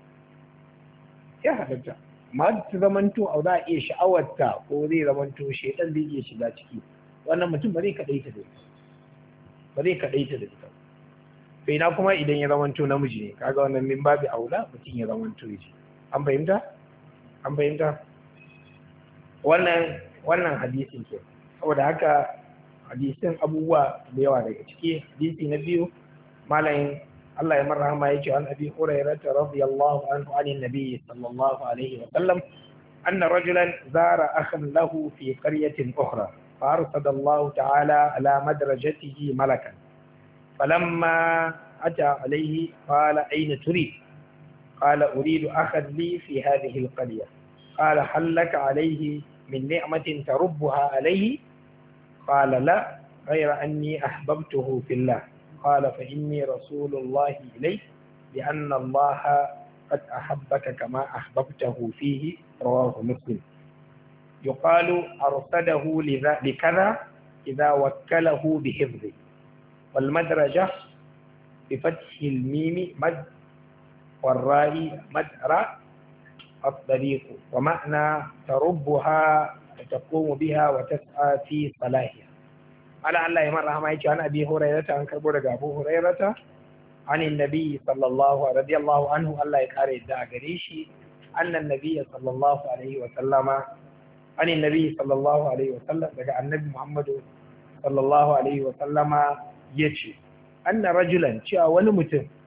ya halatta. Ma ta zamanto a za a iya sha'awarta ko zai zamanto shaitan zai iya shiga ciki, wannan mutum ba zai kadaita da ita ba zai kadaita da ita sai na kuma idan ya zamanto namiji ne, kaga wannan min babi aula mutum ya zamanto yaji. An fahimta an fahimta wannan wannan hadisin ke. Saboda haka hadisin abubuwa da yawa daga ciki. Hadisi na biyu, malamin Allah ya marhama yake an Abi Hurairah radiyallahu anhu anin nabiy sallallahu alaihi wa sallam anna rajulan zara akhan lahu fi qaryatin ukhra fa arsala Allah ta'ala ala madrajatihi malakan falamma ata alayhi qala ayna turid qala uridu akhan li fi hadhihi alqarya qala hal laka alayhi min ni'matin tarubbuha alayhi qala la ghayra anni ahbabtuhu fillah قال فإني رسول الله إليك لأن الله قد أحبك كما أحببته فيه رواه مسلم. يقال أرصده لكذا إذا وكله بحفظه. والمدرجة بفتح الميم مد والراء مدرة الطريق، ومعنى تربها تقوم بها وتسعى في صلاحها. على الله يمر رحمه يجي عن أبي هريرة عن كربورة أبو هريرة عن النبي صلى الله رضي الله عنه الله يكاري الدعاء قريشي أن النبي صلى الله عليه وسلم عن النبي صلى الله عليه وسلم عن النبي محمد صلى الله عليه وسلم يجي أن رجلا شاء ونمتن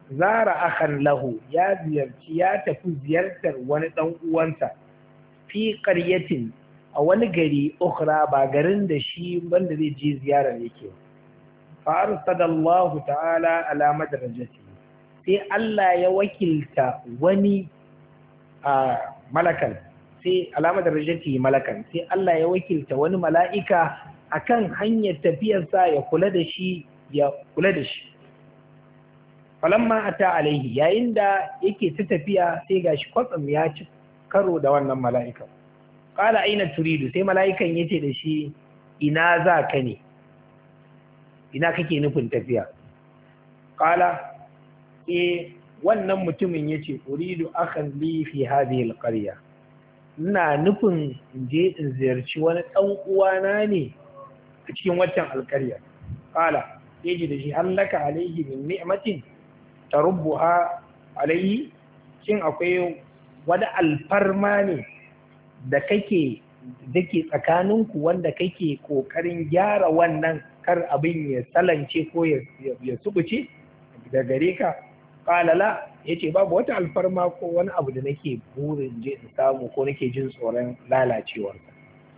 zara akhan lahu ya ziyarci ya tafi ziyartar wani dan uwansa fi qaryatin a wani gari ukhra ba garin da shi wanda zai je ziyarar yake fa arsadallahu ta'ala ala madrajati sai Allah ya wakilta wani a malakan sai ala madrajati malakan sai Allah ya wakilta wani mala'ika akan hanyar tafiyarsa ya kula da shi ya kula da shi falamma ata alaihi yayin da yake ta tafiya sai gashi kwatsam ya ci karo da wannan mala'ika qala aina turidu sai mala'ikan yace da shi ina za ka ne ina kake nufin tafiya qala eh wannan mutumin yace uridu akhan li fi hadhihi alqarya ina nufin in je in ziyarci wani dan uwana ne a cikin waccan alƙarya qala yaji da shi hallaka alaihi min ni'matin tarubbuha alaihi shin akwai wani alfarma ne da kake dake tsakaninku wanda kake kokarin gyara wannan kar abin ya salance ko ya ya subuce da gare ka qala la yace babu wata alfarma ko wani abu da nake burin je in samu ko nake jin tsoron lalacewar sa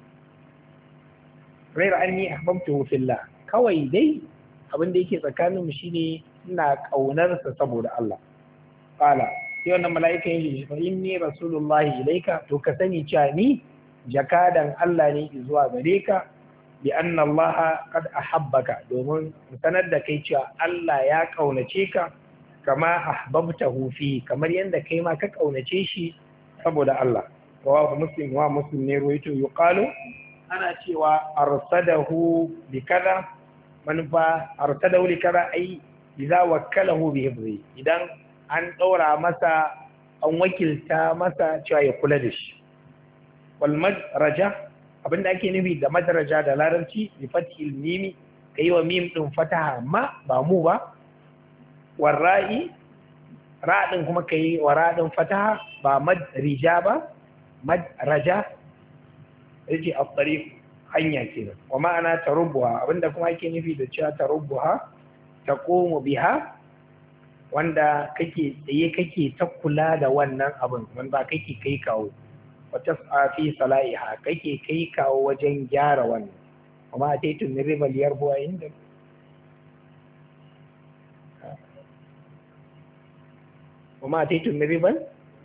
ghayra anni ahbabtuhu fillah kawai dai abin da yake tsakaninmu shine ina ƙaunarsa saboda Allah. Ƙala, sai wannan mala'ika ya ce, fa inni rasulullahi ilaika, to ka sani cewa ni jakadan Allah ne zuwa gare ka, bi anna Allah qad ahabbaka, domin sanar da kai cewa Allah ya ƙaunace ka, kama ahbabtahu fi, kamar yadda kai ma ka ƙaunace shi saboda Allah. Rawahu Muslim wa Muslim ne ruwaito yuqalu ana cewa arsadahu bi kaza manufa arsadahu li kaza ai idza wakkalahu bi hifzi idan an daura masa an wakilta masa cewa ya kula da shi wal madraja abinda ake nufi da madraja da larabci bi fathil mim kai wa mim din fataha ma ba mu ba war ra'i ra din kuma kai wa ra din fataha ba madrija ba madraja yace at-tariq hanya kenan wa ma'ana tarubbuha abinda kuma ake nufi da cewa tarubbuha taqumu biha wanda kake tsaye kake ta kula da wannan abin wanda kake kai kawo wa tas'a fi sala'iha kake kai kawo wajen gyara wannan kuma ataitu min ribal yarbu inda kuma ataitu min ribal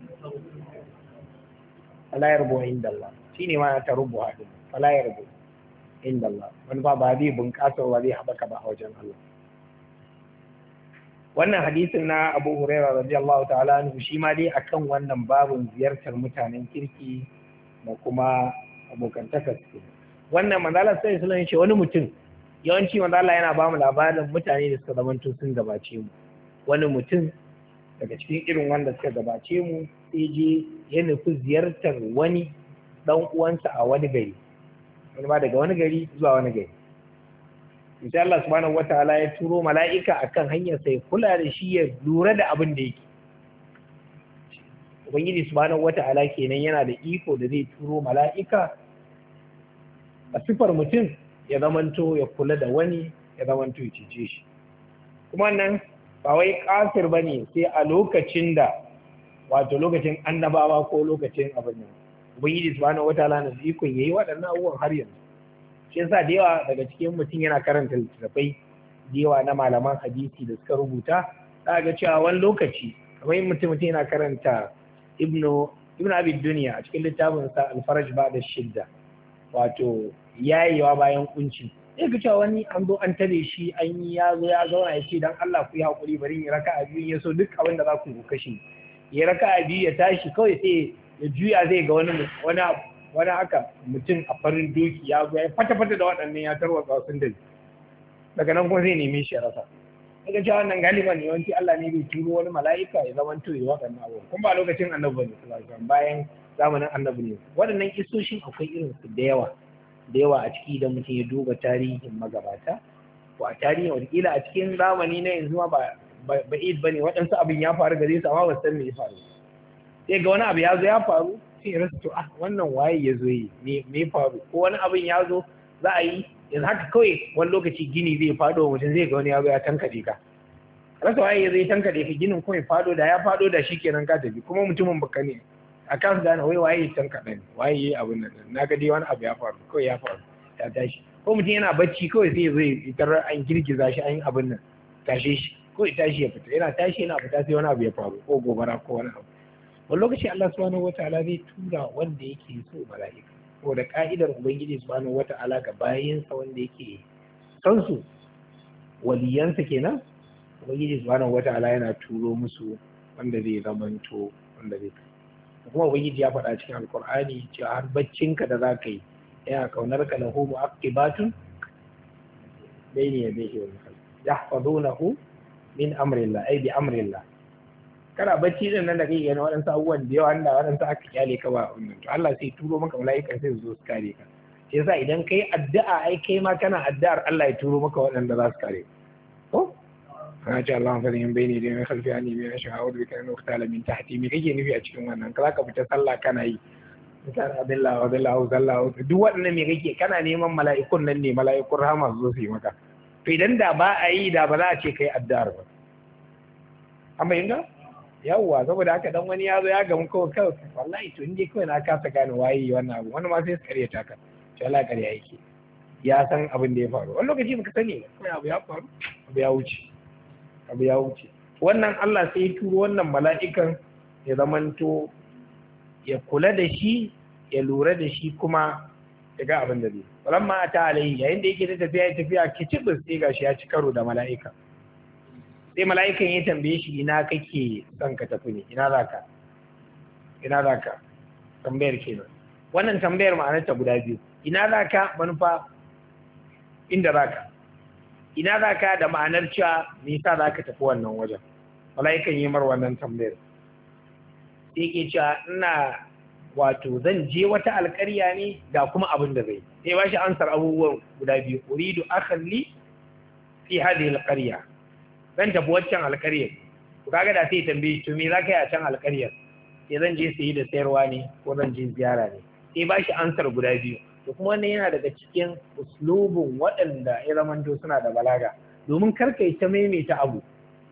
fala yarbu inda Allah shine ma tarubbuha din fala yarbu inda Allah wani ba ba zai bunƙasa ba zai haɓaka ba a wajen Allah wannan hadisin na Abu Hurairah radiyallahu ta'ala anhu shi ma dai akan wannan babun ziyartar mutanen kirki da kuma abokantaka su wannan manzala sai sallallahu alaihi wani mutum yawanci manzala yana ba mu labarin mutane da suka zamanto sun gabace mu wani mutum daga cikin irin wanda suka gabace mu sai je ya nufi ziyartar wani dan uwansa a wani gari wani ba daga wani gari zuwa wani gari insha Allah subhanahu wataala ya turo mala'ika akan hanyar sai kula da shi ya lura da abin da yake ubangiji subhanahu wataala kenan yana da iko da zai turo mala'ika a sifar mutum ya zamanto ya kula da wani ya zamanto ya cece shi kuma nan ba wai kafir bane sai a lokacin da wato lokacin annabawa ko lokacin abin nan ubangiji subhanahu wataala na ikon yayi waɗannan abubuwan har yanzu shi yasa da yawa daga cikin mutum yana karanta littattafai da yawa na malaman hadisi da suka rubuta za ga cewa wani lokaci kamar yin mutum mutum yana karanta ibnu ibnu abi dunya a cikin littafin sa al-faraj ba'da shidda wato yayewa bayan kunci sai ga cewa wani an zo an tare shi an yi ya zo ya zauna ya ce dan Allah ku yi hakuri bari in raka'a biyu ya so duk abin da za ku yi kashe ya raka'a biyu ya tashi kawai sai ya juya zai ga wani wani wani haka mutum a farin doki ya zo ya fata-fata da waɗannan ya tarwatsa sun da daga nan kuma zai neme shi ya rasa daga cewa wannan galiban yawanci Allah ne bai turo wani mala'ika ya zama to ya waɗannan abubuwan kuma ba lokacin annabi ne sallallahu bayan zamanin annabi ne waɗannan isoshin akwai irin su da yawa da yawa a ciki idan mutum ya duba tarihin magabata ko a tarihin wataƙila a cikin zamani na yanzu ma ba ba'id ba ne waɗansu abin ya faru gare su amma ba san me ya faru sai ga wani abu ya zo ya faru sai rasu to ah wannan waye ya zo yi me faru ko wani abin ya zo za a yi yanzu haka kawai wani lokaci gini zai faɗo mutum zai ga wani ya zo ya tankaɗe ka rasa waye zai tanka da ginin ko ya fado da ya fado da shi kenan ka tafi kuma mutumin baka ne a kan gane wai waye ya tanka ɗan waye yayi abin nan na ga dai wani abu ya faru kawai ya faru ya tashi ko mutum yana bacci kawai sai zai tarar an girgiza shi an yi abin nan tashe shi ko ya tashi ya fita yana tashi yana fita sai wani abu ya faru ko gobara ko wani abu wani lokaci Allah subhanahu wataala zai tura wanda yake so mala'ika ko da ka'idar ubangiji subhanahu wataala ga bayinsa wanda yake son su waliyansa kenan ubangiji subhanahu wataala yana turo musu wanda zai zamanto wanda zai kuma ubangiji ya faɗa cikin alkur'ani cewa har baccinka da za ka yi yana kaunar ka lahu mu'aqibatun bayni yadayhi wal khalf yahfazunahu min amrillah ay bi amrillah kana bacci din nan da kai yana waɗansu abubuwan da yawa da waɗansu aka kyale ka ba wannan to Allah sai turo maka mala'ikan sai su zo su kare ka sai yasa idan kai addu'a ai kai ma kana addu'ar Allah ya turo maka waɗanda za su kare ko kana ce Allah fa yin bayni da khalfi ani bi shahawat bi kana uktala min tahti me kake nufi a cikin wannan ka zaka fita sallah kana yi misali abdullah abdullah sallahu duk waɗannan me kake kana neman mala'ikun nan ne mala'ikun rahama su zo su yi maka to idan da ba a yi da ba za a ce kai addu'ar ba amma inda yawwa saboda haka dan wani ya zo ya gamu kawai kawai wallahi to inda kawai na kasa gane waye wannan abu wani ma sai su kare ta ka to Allah kare yake ya san abin da ya faru wani lokaci baka sani kawai abu ya faru abu ya wuce abu ya wuce wannan Allah sai ya turo wannan mala'ikan ya zamanto ya kula da shi ya lura da shi kuma ya ga abin da zai walamma ta alai yayin da yake ta tafiya ya tafiya kicibis sai gashi ya ci karo da mala'ika sai mala'ikan ya tambaye shi ina kake son ka tafi ne ina za ka ina za ka tambayar kenan wannan tambayar ma'anarta guda biyu ina za ka manufa inda za ka ina za ka da ma'anar cewa nisa za ka tafi wannan wajen mala'ikan yi mar wannan tambayar sai ke cewa ina wato zan je wata alƙarya ne ga kuma abin da zai sai ba shi ansar abubuwan guda biyu uridu akhalli fi hadhihi alqarya zan tafi waccan alƙaryar ku kaga da sai tambaye to me za ka yi a can alƙaryar sai zan je sayi da sayarwa ne ko zan je ziyara ne sai ba shi ansar guda biyu to kuma wannan yana daga cikin uslubin waɗanda ya zamanto suna da balaga domin karka yi ta maimaita abu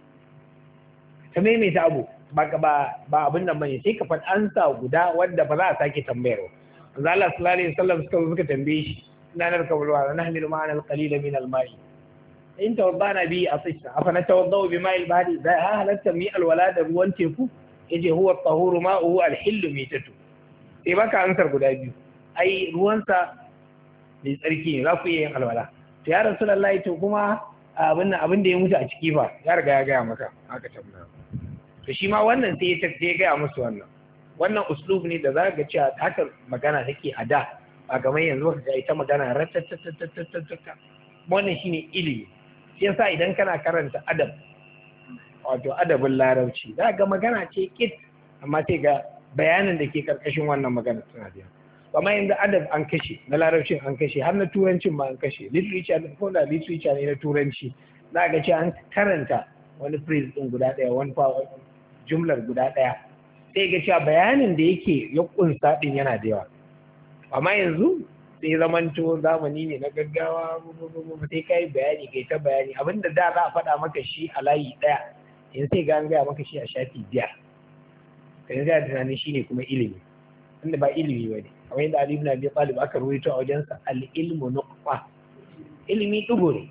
ta maimaita abu ba ba abin nan bane sai ka faɗi ansa guda wanda ba za a sake tambayar ba manzo Allah sallallahu alaihi wasallam suka suka tambaye shi ina narka bulwa na hamilu ma'ana al-qalil min al-ma'i in tawaddana bi asisha afa na tawaddau bi ma'il bahri da halatta mi alwala da ruwan teku yace huwa at-tahuru ma'uhu al-hillu mitatu sai baka ansar guda biyu ai ruwansa mai tsarki ne za ku iya yin alwala to ya rasulullahi to kuma abin abin da ya mutu a ciki ba ya riga ya gaya maka haka tambaya to shi ma wannan sai ya ya gaya musu wannan wannan uslub ne da za ga cewa haka magana take a da ba kamar yanzu ka ga ita magana ratatatatatatatata wannan shine ilimi shi yasa idan kana karanta adab wato adabin larabci za ga magana ce kit amma sai ga bayanin da ke karkashin wannan magana suna da amma yanzu adab an kashe na larabcin an kashe har na turancin ma an kashe literature ko da literature ne na turanci za ga cewa an karanta wani phrase din guda daya wani jumlar guda daya sai ga cewa bayanin da yake ya kunsa din yana da yawa amma yanzu sai zamanto zamani ne na gaggawa sai kai bayani kai ta bayani abinda da za a faɗa maka shi a layi daya yanzu sai ga an gaya maka shi a shafi biyar kai ga tunani shine kuma ilimi inda ba ilimi bane kamar yadda Ali ibn Abi Talib aka ruwaito a wajensa al-ilmu nuqfa ilimi dugo ne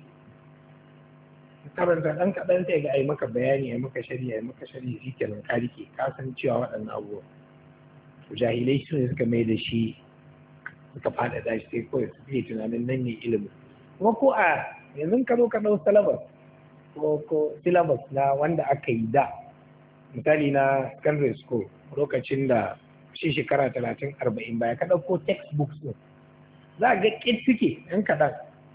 karanta dan kadan sai ga ai maka bayani ai maka shari'a ai maka shari'a shikenan ka rike ka san cewa waɗannan abubuwa to jahilai su ne suka mai da shi suka fada da shi sai kawai su yi tunanin nan ne ilimi kuma ko a yanzu ka zo ka dau syllabus ko ko syllabus na wanda aka yi da misali na secondary school lokacin da shi shekara talatin arba'in baya ka ɗauko textbooks ɗin za a ga ƙit suke ɗan kaɗan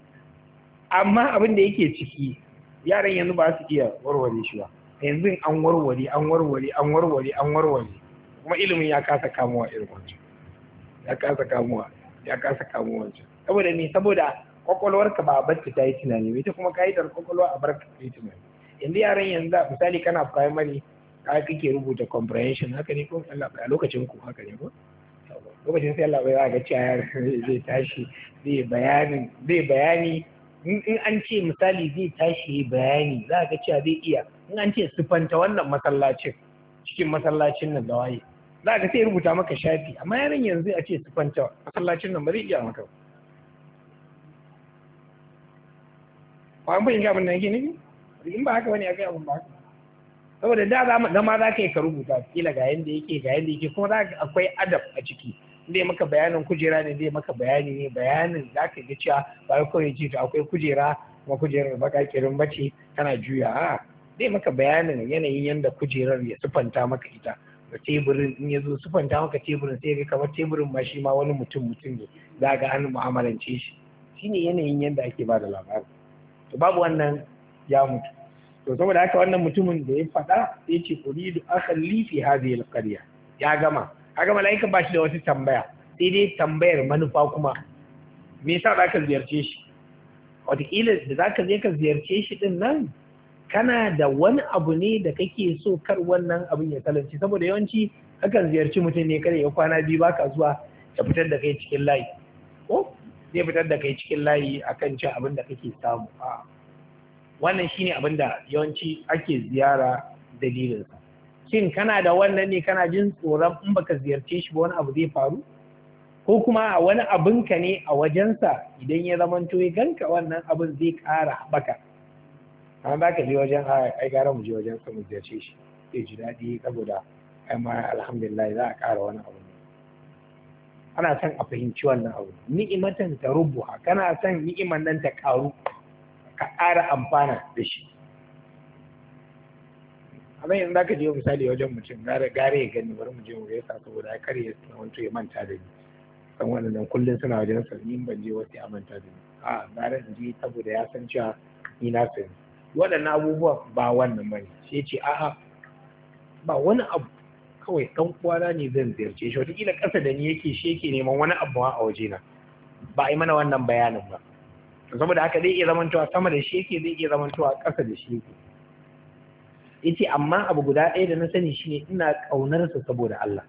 amma abin da yake ciki yaran yanzu ba su iya warware shi ba yanzu an warware an warware an warware an warware kuma ilimin ya kasa kamuwa irin wancan ya kasa kamuwa ya kasa kamuwa wancan saboda ne saboda kwakwalwarka ba a barka ta yi tunani ba ita kuma ka'idar kwakwalwa a barka ta yi tunani yanzu yaran yanzu misali kana primary ka kake rubuta comprehension haka ne ko Allah a lokacin ku haka ne ko lokacin sai Allah bai ga cewa zai tashi zai bayani zai bayani in an ce misali zai tashi bayani za ga cewa zai iya, in an ce sifanta wannan masallacin cikin masallacin nan da waye za ga sai rubuta maka shafi, amma yaron yanzu a ce sifanta masallacin nan ba zai iya maka ba. An fahimci abin da yake nufi? In ba haka wani ya kai abin ba haka, saboda da za da ma za ka yi ka rubuta kila ga yanda yake ga yanda yake kuma za ka akwai adab a ciki. Zai maka bayanin kujera ne, zai maka bayani ne, bayanin za ka ga cewa ba kawai ce to akwai kujera kuma kujerar baka kirin bace kana juya, a zai maka bayanin yanayin yanda kujerar ya sufanta maka ita da teburin. In ya zo sufanta maka teburin sai ga kamar teburin ma shi ma wani mutum mutum ne, za ga an mu'amalance shi. Shine yanayin yanda ake ba da labari. To babu wannan ya mutu. To saboda haka wannan mutumin da ya faɗa sai ce uridu akhalli fi hadhihi alqarya, ya gama. Haka mala'ika ba shi da wata tambaya, sai dai tambayar manufa kuma me yasa za ka ziyarce shi. Wataƙila da za ka je ka ziyarce shi din nan kana da wani abu ne da kake so kar wannan abin ya kalanci, saboda yawanci hakan ziyarci mutum ne kare ya kwana biyu baka zuwa ya fitar da kai cikin layi, ko zai fitar da kai cikin layi akan cin abin da kake samu. a wannan shine abin da yawanci ake ziyara dalilinsa. Shin kana da wannan ne kana jin tsoron in baka ziyarce shi ba wani abu zai faru, ko kuma a wani abinka ne a wajensa idan ya zamanto ya ganka wannan abin zai ƙara haɓaka. Amma za ka je wajen ai gara mu je wajen sa mu ziyarce shi zai ji daɗi, saboda ai ma alhamdulillah za a ƙara wani abu. Ana son a fahimci wannan abu. Ni'imatan ta rubuha, kana son ni'iman nan ta ƙaru ka ƙara amfana da shi. amma yanzu zaka je misali wajen mutum gare ya gani bari mu je mu gaisa saboda ya kare ya wanto ya manta da ni, kan wannan kullun suna wajen sa ni ban je wasu ya manta da ni. a gare in je saboda ya san cewa ni na sani. Waɗannan abubuwan ba wannan bane. Sai ce a'a ba wani abu, kawai ɗan uwana ne zan ziyarce shi, wataƙila ƙasa da ni yake shi yake neman wani abu a wajena, ba a yi mana wannan bayanin ba. Saboda haka zai iya zamantowa sama da shi yake, zai iya zamantowa ƙasa da shi yake. Yace amma abu guda ɗaya da na sani shine ina ƙaunarsa saboda Allah.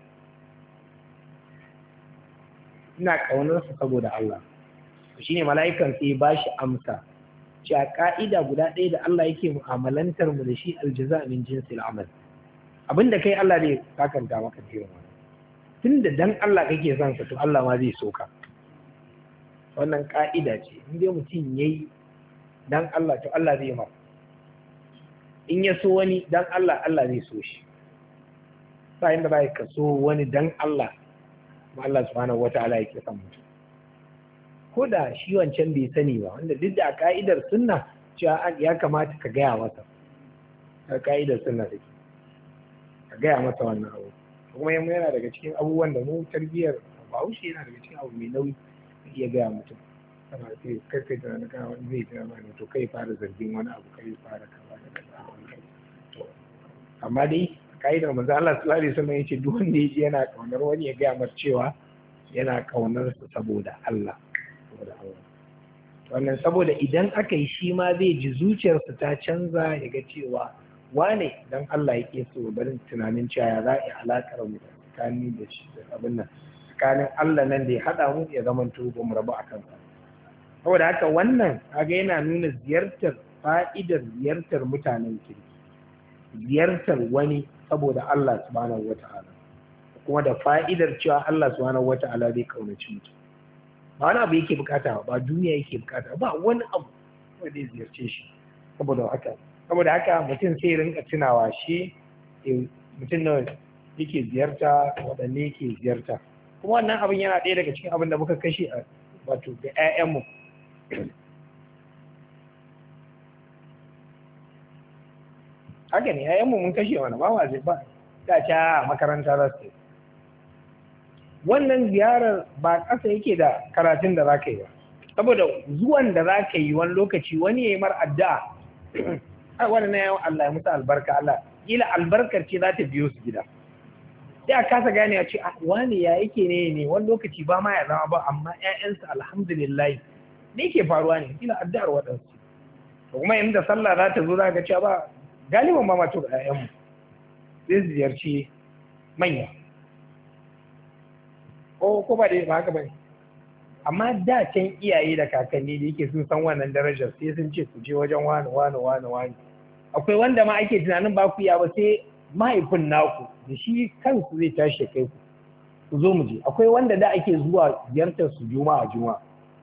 Ina ƙaunarsa saboda Allah. Shine mala'ikan sai ba shi amsa cewa ka'ida guda ɗaya da Allah yake mu'amalantar mu da shi aljaza min jinsil amal. Abinda kai Allah zai sakanta maka jirin wani. Tunda dan Allah kake son sa to Allah ma zai so ka. Wannan ka'ida ce. In dai mutum yayi dan Allah to Allah zai masa. In ya so wani dan Allah, Allah zai so shi. Ba inda ba ka so wani dan Allah, ma Allah subhanahu wata'ala yake son mutum. Ko da shi wancan bai sani ba, wanda duk da ka'idar sunna cewa ya kamata ka gaya masa. A ka'idar sunna take. Ka gaya masa wannan abu. Kuma yana daga cikin abubuwan da mu tarbiyyar Bahaushe yana daga cikin abu mai nauyi ka iya gaya mutum. Kana sai kai kai tunanin kana wani zai tunanin ne to kai fara zargin wani abu, kai fara kaza da kaza. Amma dai ka'idar manzo Allah sallallahu alaihi wasallam yace duk wanda yaji yana kaunar wani ya ga mar cewa yana kaunar sa saboda Allah, saboda Allah. Wannan saboda idan aka yi shi ma zai ji zuciyarsa ta canza ya ga cewa wane dan Allah yake so, barin tunanin cewa ya za'i alakar mu tsakanin da shi da abin nan, tsakanin Allah nan da ya hada mu ya zama to ba mu rabu akan sa. Saboda haka wannan kaga yana nuna ziyartar fa'idar ziyartar mutanen kirki. Ziyartar wani saboda Allah subhanahu wata'ala, kuma da fa'idar cewa Allah subhanahu wata'ala zai kaunaci mutum. Ba wani abu yake bukata ba, duniya yake bukata ba, wani abu wanda zai ziyarce shi. Saboda haka saboda haka mutum sai rinka tunawa shi mutum nawa yake ziyarta, waɗanne yake ziyarta. Kuma wannan abin yana ɗaya daga cikin abin da muka kashe a wato ga 'ya'yanmu. Haka ne yayanmu mun kashe wani ba wa zai ba ta ca makaranta za su. Wannan ziyarar ba ƙasa yake da karatun da za ka yi ba, saboda zuwan da za ka yi wani lokaci wani ya yi mar addu'a ai wani na yawan Allah ya musu albarka, Allah kila albarkar ce za ta biyo su gida. Sai a kasa gane a ce ah wani ya yake ne ne wani lokaci ba ma ya zama ba, amma ƴaƴansa alhamdulillah ne ke faruwa ne kila addu'ar waɗansu. To kuma inda sallah za ta zo za ka ce ba galiban ba mato ga ƴaƴanmu zai ziyarci manya, ko ko ba dai ba haka bane. amma da can iyaye da kakanni da yake sun san wannan darajar sai sun ce ku je wajen wani wani wani wani akwai wanda ma ake tunanin ba ku iya ba sai mahaifin naku da shi kansu zai tashi kai ku ku zo mu je akwai wanda da ake zuwa ziyartar su juma'a juma'a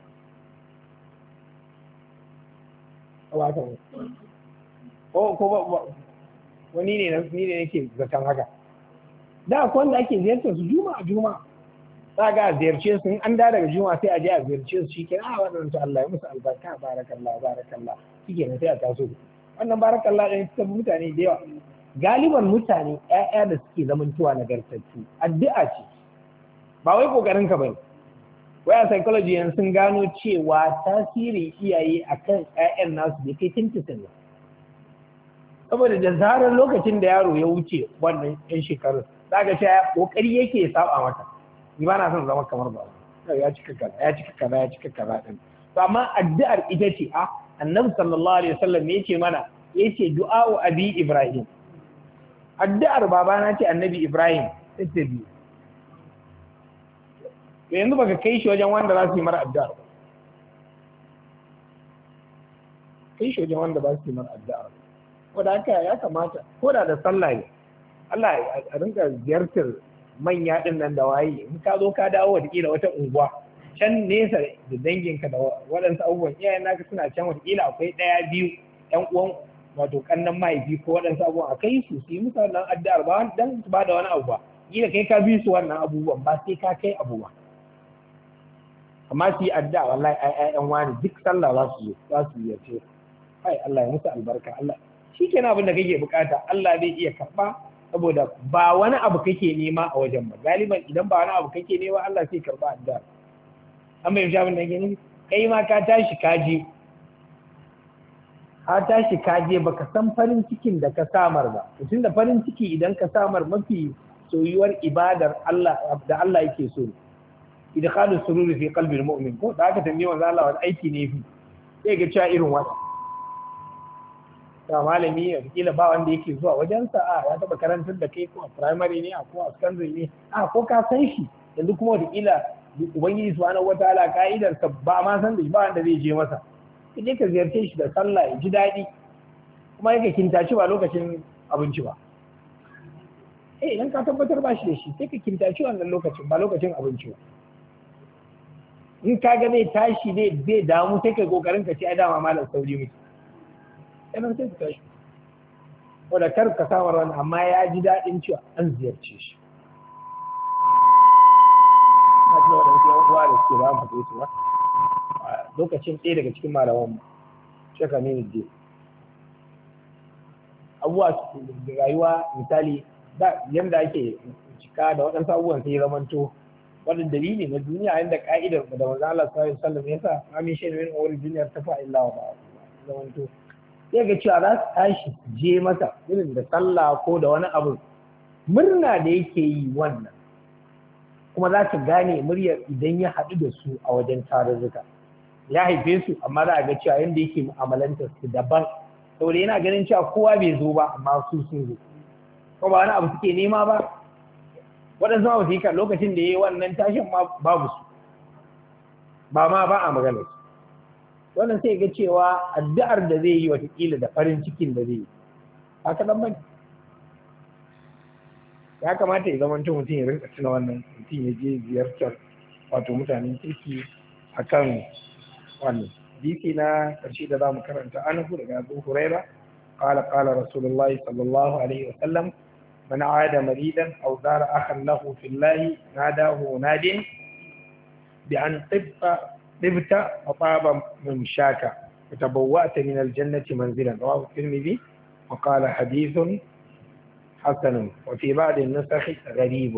ko ko wani ne ni ne nake zaton haka da akwai wanda ake ziyartar su juma'a juma'a za ga ziyarce su in an da daga juma'a sai a je a ziyarce su shikenan a wannan to Allah ya musu albarka barakallah barakallah shikenan sai a taso wannan barakallah din ta mutane da yawa galiban mutane ƴaƴa da suke zamantowa nagartattu addu'a ce ba wai kokarin ka bane wai a psychology yan sun gano cewa tasirin iyaye akan ƴaƴan nasu bai kai tintisin ba saboda da zarar lokacin da yaro ya wuce wannan yan shekarun za ka ce kokari yake ya saba mata ni ba na son zama kamar ba ya cika kaza ya cika kaza ya cika kaza din to amma addu'ar ita ce a annabi sallallahu alaihi wasallam ya ce mana yace du'a'u abi ibrahim addu'ar babana ce annabi ibrahim ita bi to yanzu baka kai shi wajen wanda za su yi mara addu'ar ba kai shi wajen wanda za su yi mara addu'ar ko da haka ya kamata ko da da sallah ne Allah a rinka ziyartar manya din nan da waye in ka zo ka dawo wataƙila wata unguwa can nesa da danginka da waɗansu abubuwan iyayen naka suna can wataƙila akwai ɗaya biyu ƴan uwan wato kannan mahaifi ko waɗansu abubuwan a kai su su yi musu wannan addu'ar ba dan su ba da wani abu ba kila kai ka bi su wannan abubuwan ba sai ka kai abu ba amma su yi addu'a wallahi ai ƴan wani duk sallah za su yi za su yi ce ai Allah ya musu albarka Allah shikenan abin da kake bukata Allah zai iya karba saboda ba wani abu kake nema a wajen ba galiban idan ba wani abu kake nema Allah sai karba addu'a an bai abin da yake kai ma ka tashi kaje ka tashi kaje baka san farin cikin da ka samar ba tun da farin ciki idan ka samar mafi soyuwar ibadar Allah da Allah yake so idkhalu sururi fi qalbi almu'min ko da aka tambaye manzo Allah wani aiki ne fi sai ga cewa irin wannan ta malami kila ba wanda yake zuwa wajensa a ya taba karantar da kai ko a primary ne a ko a secondary ne a ko ka san shi yanzu kuma wata kila ubangiji subhanahu wataala ka'idar sa ba ma san da ba wanda zai je masa kaje ka ziyarce shi da sallah ya ji daɗi kuma yake kintaci ba lokacin abinci ba eh idan ka tabbatar ba shi da shi sai ka kintaci wannan lokacin ba lokacin abinci ba in ka ga zai tashi ne zai damu sai kai kokarin ka ce ai dama malam sauri muke yanar sai ka tashi wadda kar ka samar wani amma ya ji daɗin cewa an ziyarce shi na ce waɗansu yan uwa da suke ba mu fito su ba lokacin ɗaya daga cikin malaman mu shaka ne ne dai abubuwa da rayuwa misali da yanda ake cika da waɗansu abubuwan sai zamanto wannan dalili na duniya yanda ka'idar da manzo Allah sallallahu alaihi wasallam ya sa amin shi ne wani duniyar ta fa illa wa ba zamanto sai ga cewa za su tashi je masa irin da sallah ko da wani abu murna da yake yi wannan kuma za ka gane muryar idan ya haɗu da su a wajen tarurruka ya haife su amma za a ga cewa yadda yake mu'amalantar su daban saboda yana ganin cewa kowa bai zo ba amma su sun zo ko ba wani abu suke nema ba waɗansu ma su yi kan lokacin da ya yi wannan tashin ma babu su ba ma ba a maganar su wannan sai ga cewa addu'ar da zai yi watakila da farin cikin da zai yi haka nan bane ya kamata ya zama mutum ya rinka tuna wannan mutum ya je ziyartar wato mutanen kirki akan wannan hadisi na karshe da zamu karanta anhu daga Abu Huraira qala qala Rasulullahi sallallahu alaihi wa sallam man aada maridan aw zara akhan lahu fillahi nadahu nadin bi an tibta طبت وطاب ممشاك وتبوأت من الجنة منزلا رواه الترمذي وقال حديث حسن وفي بعض النسخ غريب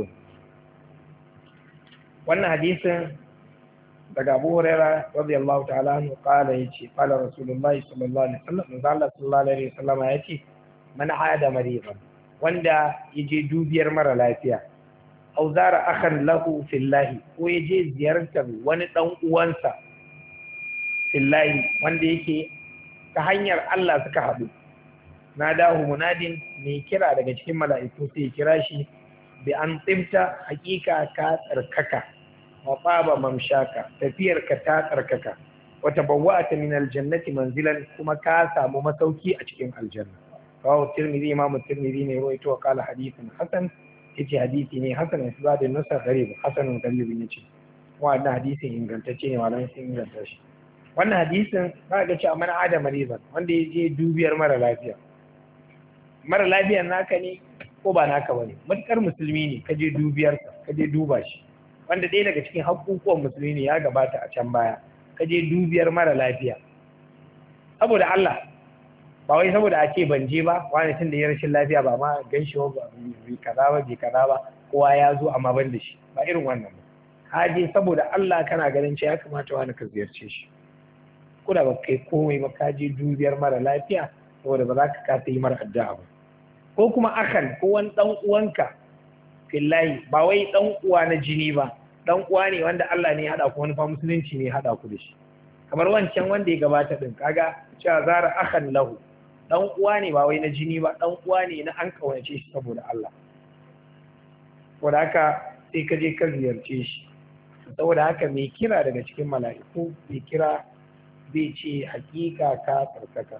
wannan hadisin daga Abu Hurairah radiyallahu ta'ala anhu qala yace qala Rasulullahi sallallahu alaihi wasallam manzo Allah sallallahu alaihi wasallam yace man aada maridan wanda yaje dubiyar mara lafiya aw zara akhan lahu fillahi ko yaje ziyartar wani dan uwansa fillahi wanda yake ta hanyar Allah suka haɗu nadahu munadin mai kira daga cikin mala'iku sai kira shi bi an tsimta hakika ka tsarkaka wa taba mamshaka tafiyarka ta tsarkaka wa tabawwa'ta min aljannati manzilan kuma ka samu masauki a cikin aljanna rawahu tirmidhi imam tirmidhi ne rawaito wa qala hadithun hasan yace hadisi ne hasan isbad an-nusar gharib hasan gharib yace wannan hadisin ingantacce ne malamin sun inganta shi wannan hadisin za ga cewa mana adam marizan wanda ya je dubiyar mara lafiya mara lafiyar naka ne ko ba naka bane matukar musulmi ne ka je dubiyarsa ka je duba shi wanda ɗaya daga cikin haƙuƙuwan musulmi ne ya gabata a can baya ka je dubiyar mara lafiya saboda Allah ba wai saboda a ce ban je ba wani tun da ya rashin lafiya ba ma gan shi ba bai kaza ba bai kaza ba kowa ya zo amma ban da shi ba irin wannan ba ka je saboda Allah kana ganin cewa ya kamata wani ka ziyarce shi ko da ba kai komai ba ka je dubiyar mara lafiya saboda ba za ka kasa yi mara addu'a ba ko kuma akan ko wani dan uwanka fillahi ba wai dan uwa na jini ba dan uwa ne wanda Allah ne ya hada ku wani fa musulunci ne ya hada ku da shi kamar wancan wanda ya gabata din kaga cewa zara akhan lahu dan uwa ne ba wai na jini ba dan uwa ne na an kaunace shi saboda Allah saboda haka sai ka je ka ziyarce shi saboda haka mai kira daga cikin mala'iku mai kira zai ce hakika ka tsarkaka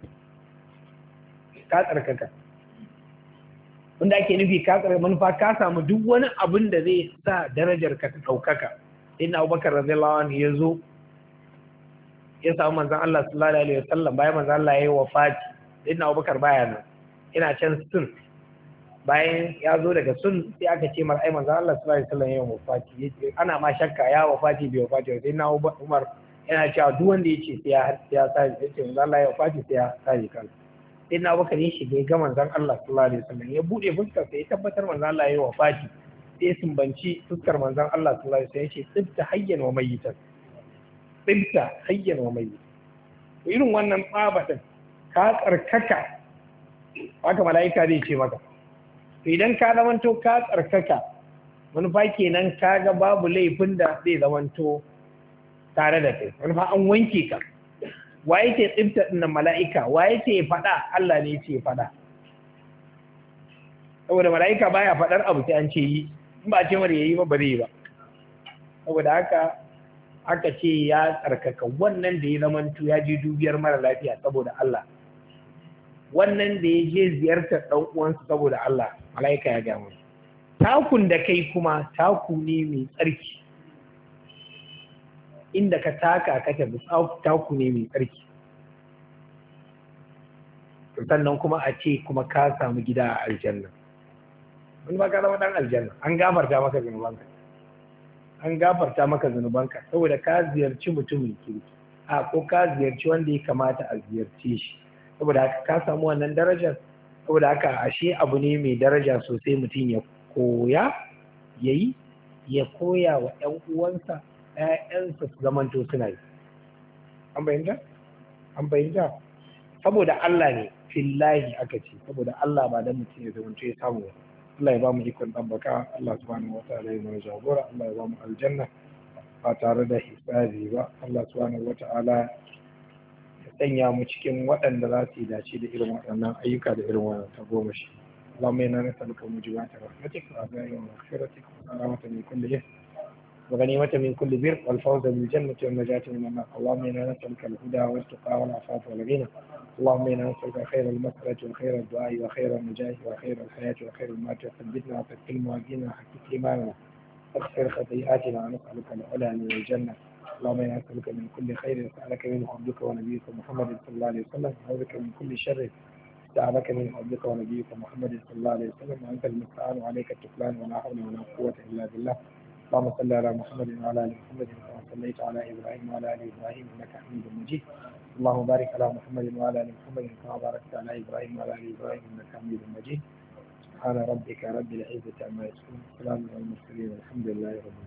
ka tsarkaka wanda ake nufi ka tsarkaka manufa ka samu duk wani abin da zai sa darajar ka ta ɗaukaka inna abubakar radiyallahu anhu ya zo ya samu manzon Allah sallallahu alaihi wasallam bayan manzon Allah ya yi wafati inna abubakar baya nan ina can sun bayan ya zo daga sun sai aka ce mar ai manzon Allah sallallahu alaihi wasallam ya yi wafati ana ma shakka ya wafati bai wafati sai inna Umar yana cewa duk wanda ya ce sai ya ya sai ya ce manzon Allah ya wafati sai ya sai kansa sai na Abubakar ya shige ga manzon Allah sallallahu alaihi wasallam ya bude fuskar sai ya tabbatar manzon Allah ya yi wafati sai ya sumbanci fuskar manzon Allah sallallahu alaihi wasallam ya ce tsibta hayyan wa mayyitan tsibta hayyan wa mayyitan irin wannan tsaba din ka tsarkaka haka mala'ika zai ce maka idan ka zamanto ka tsarkaka manufa kenan ka ga babu laifin da zai zamanto tare da kai manufa an wanke ka wa yake tsibta ɗin mala'ika wa yake faɗa Allah ne yake faɗa saboda mala'ika baya faɗar abu sai an ce yi in ba a ce mara yayi ba ba zai ba saboda haka aka ce ya tsarkaka wannan da ya zamanto ya je dubiyar mara lafiya saboda Allah wannan da ya je ziyartar ɗan uwansa saboda Allah mala'ika ya ga mai takun da kai kuma taku ne mai tsarki inda ka taka ka tafi taku ne mai tsarki sannan kuma a ce kuma ka samu gida a aljanna wani ba ka zama dan aljanna an gafarta maka zunubanka an gafarta maka zunubanka saboda ka ziyarci mutumin kirki a ko ka ziyarci wanda ya kamata a ziyarce shi saboda haka ka samu wannan darajar saboda haka ashe abu ne mai daraja sosai mutum ya koya yayi ya koya wa ƴan uwansa ‘ya'yansa su zamanto suna yi. An bayyanta? An bayyanta? Saboda Allah ne, fillahi aka ce, saboda Allah ba da mutum ya zamanto ya samu. Allah ya ba mu ikon ɗabbaka, Allah subhanahu wa ta'ala ya mana jagora, Allah ya ba mu aljanna ba tare da hisabi ba. Allah subhanahu wa ta'ala ya sanya mu cikin waɗanda za su yi dace da irin waɗannan ayyuka da irin wannan tagomashi. اللهم إنا نسألك موجبات رحمتك وعافيتك ومغفرتك وسلامة من كل إثم وغنيمة من كل بر والفوز بالجنة والنجاة من النار اللهم إنا نسألك الهدى والتقى والعفاف والغنى اللهم إنا نسألك خير المسألة وخير الدعاء وخير النجاة وخير الحياة وخير المات وثبتنا وثبت مواجهنا حقق إيماننا واغفر خطيئاتنا ونسألك العلا من الجنة اللهم إنا نسألك من كل خير سألك منه عبدك ونبيك محمد صلى الله عليه وسلم ونعوذ من كل شر استعاذك من عبدك ونبيك محمد صلى الله عليه وسلم وأنت المستعان وعليك التكلان ولا حول ولا قوة إلا بالله اللهم صل على محمد وعلى ال محمد كما صليت على ابراهيم وعلى ال ابراهيم انك حميد مجيد اللهم بارك على محمد وعلى ال محمد كما باركت على ابراهيم وعلى ال ابراهيم انك حميد مجيد سبحان ربك رب العزه عما يصفون وسلام على المرسلين والحمد لله رب العالمين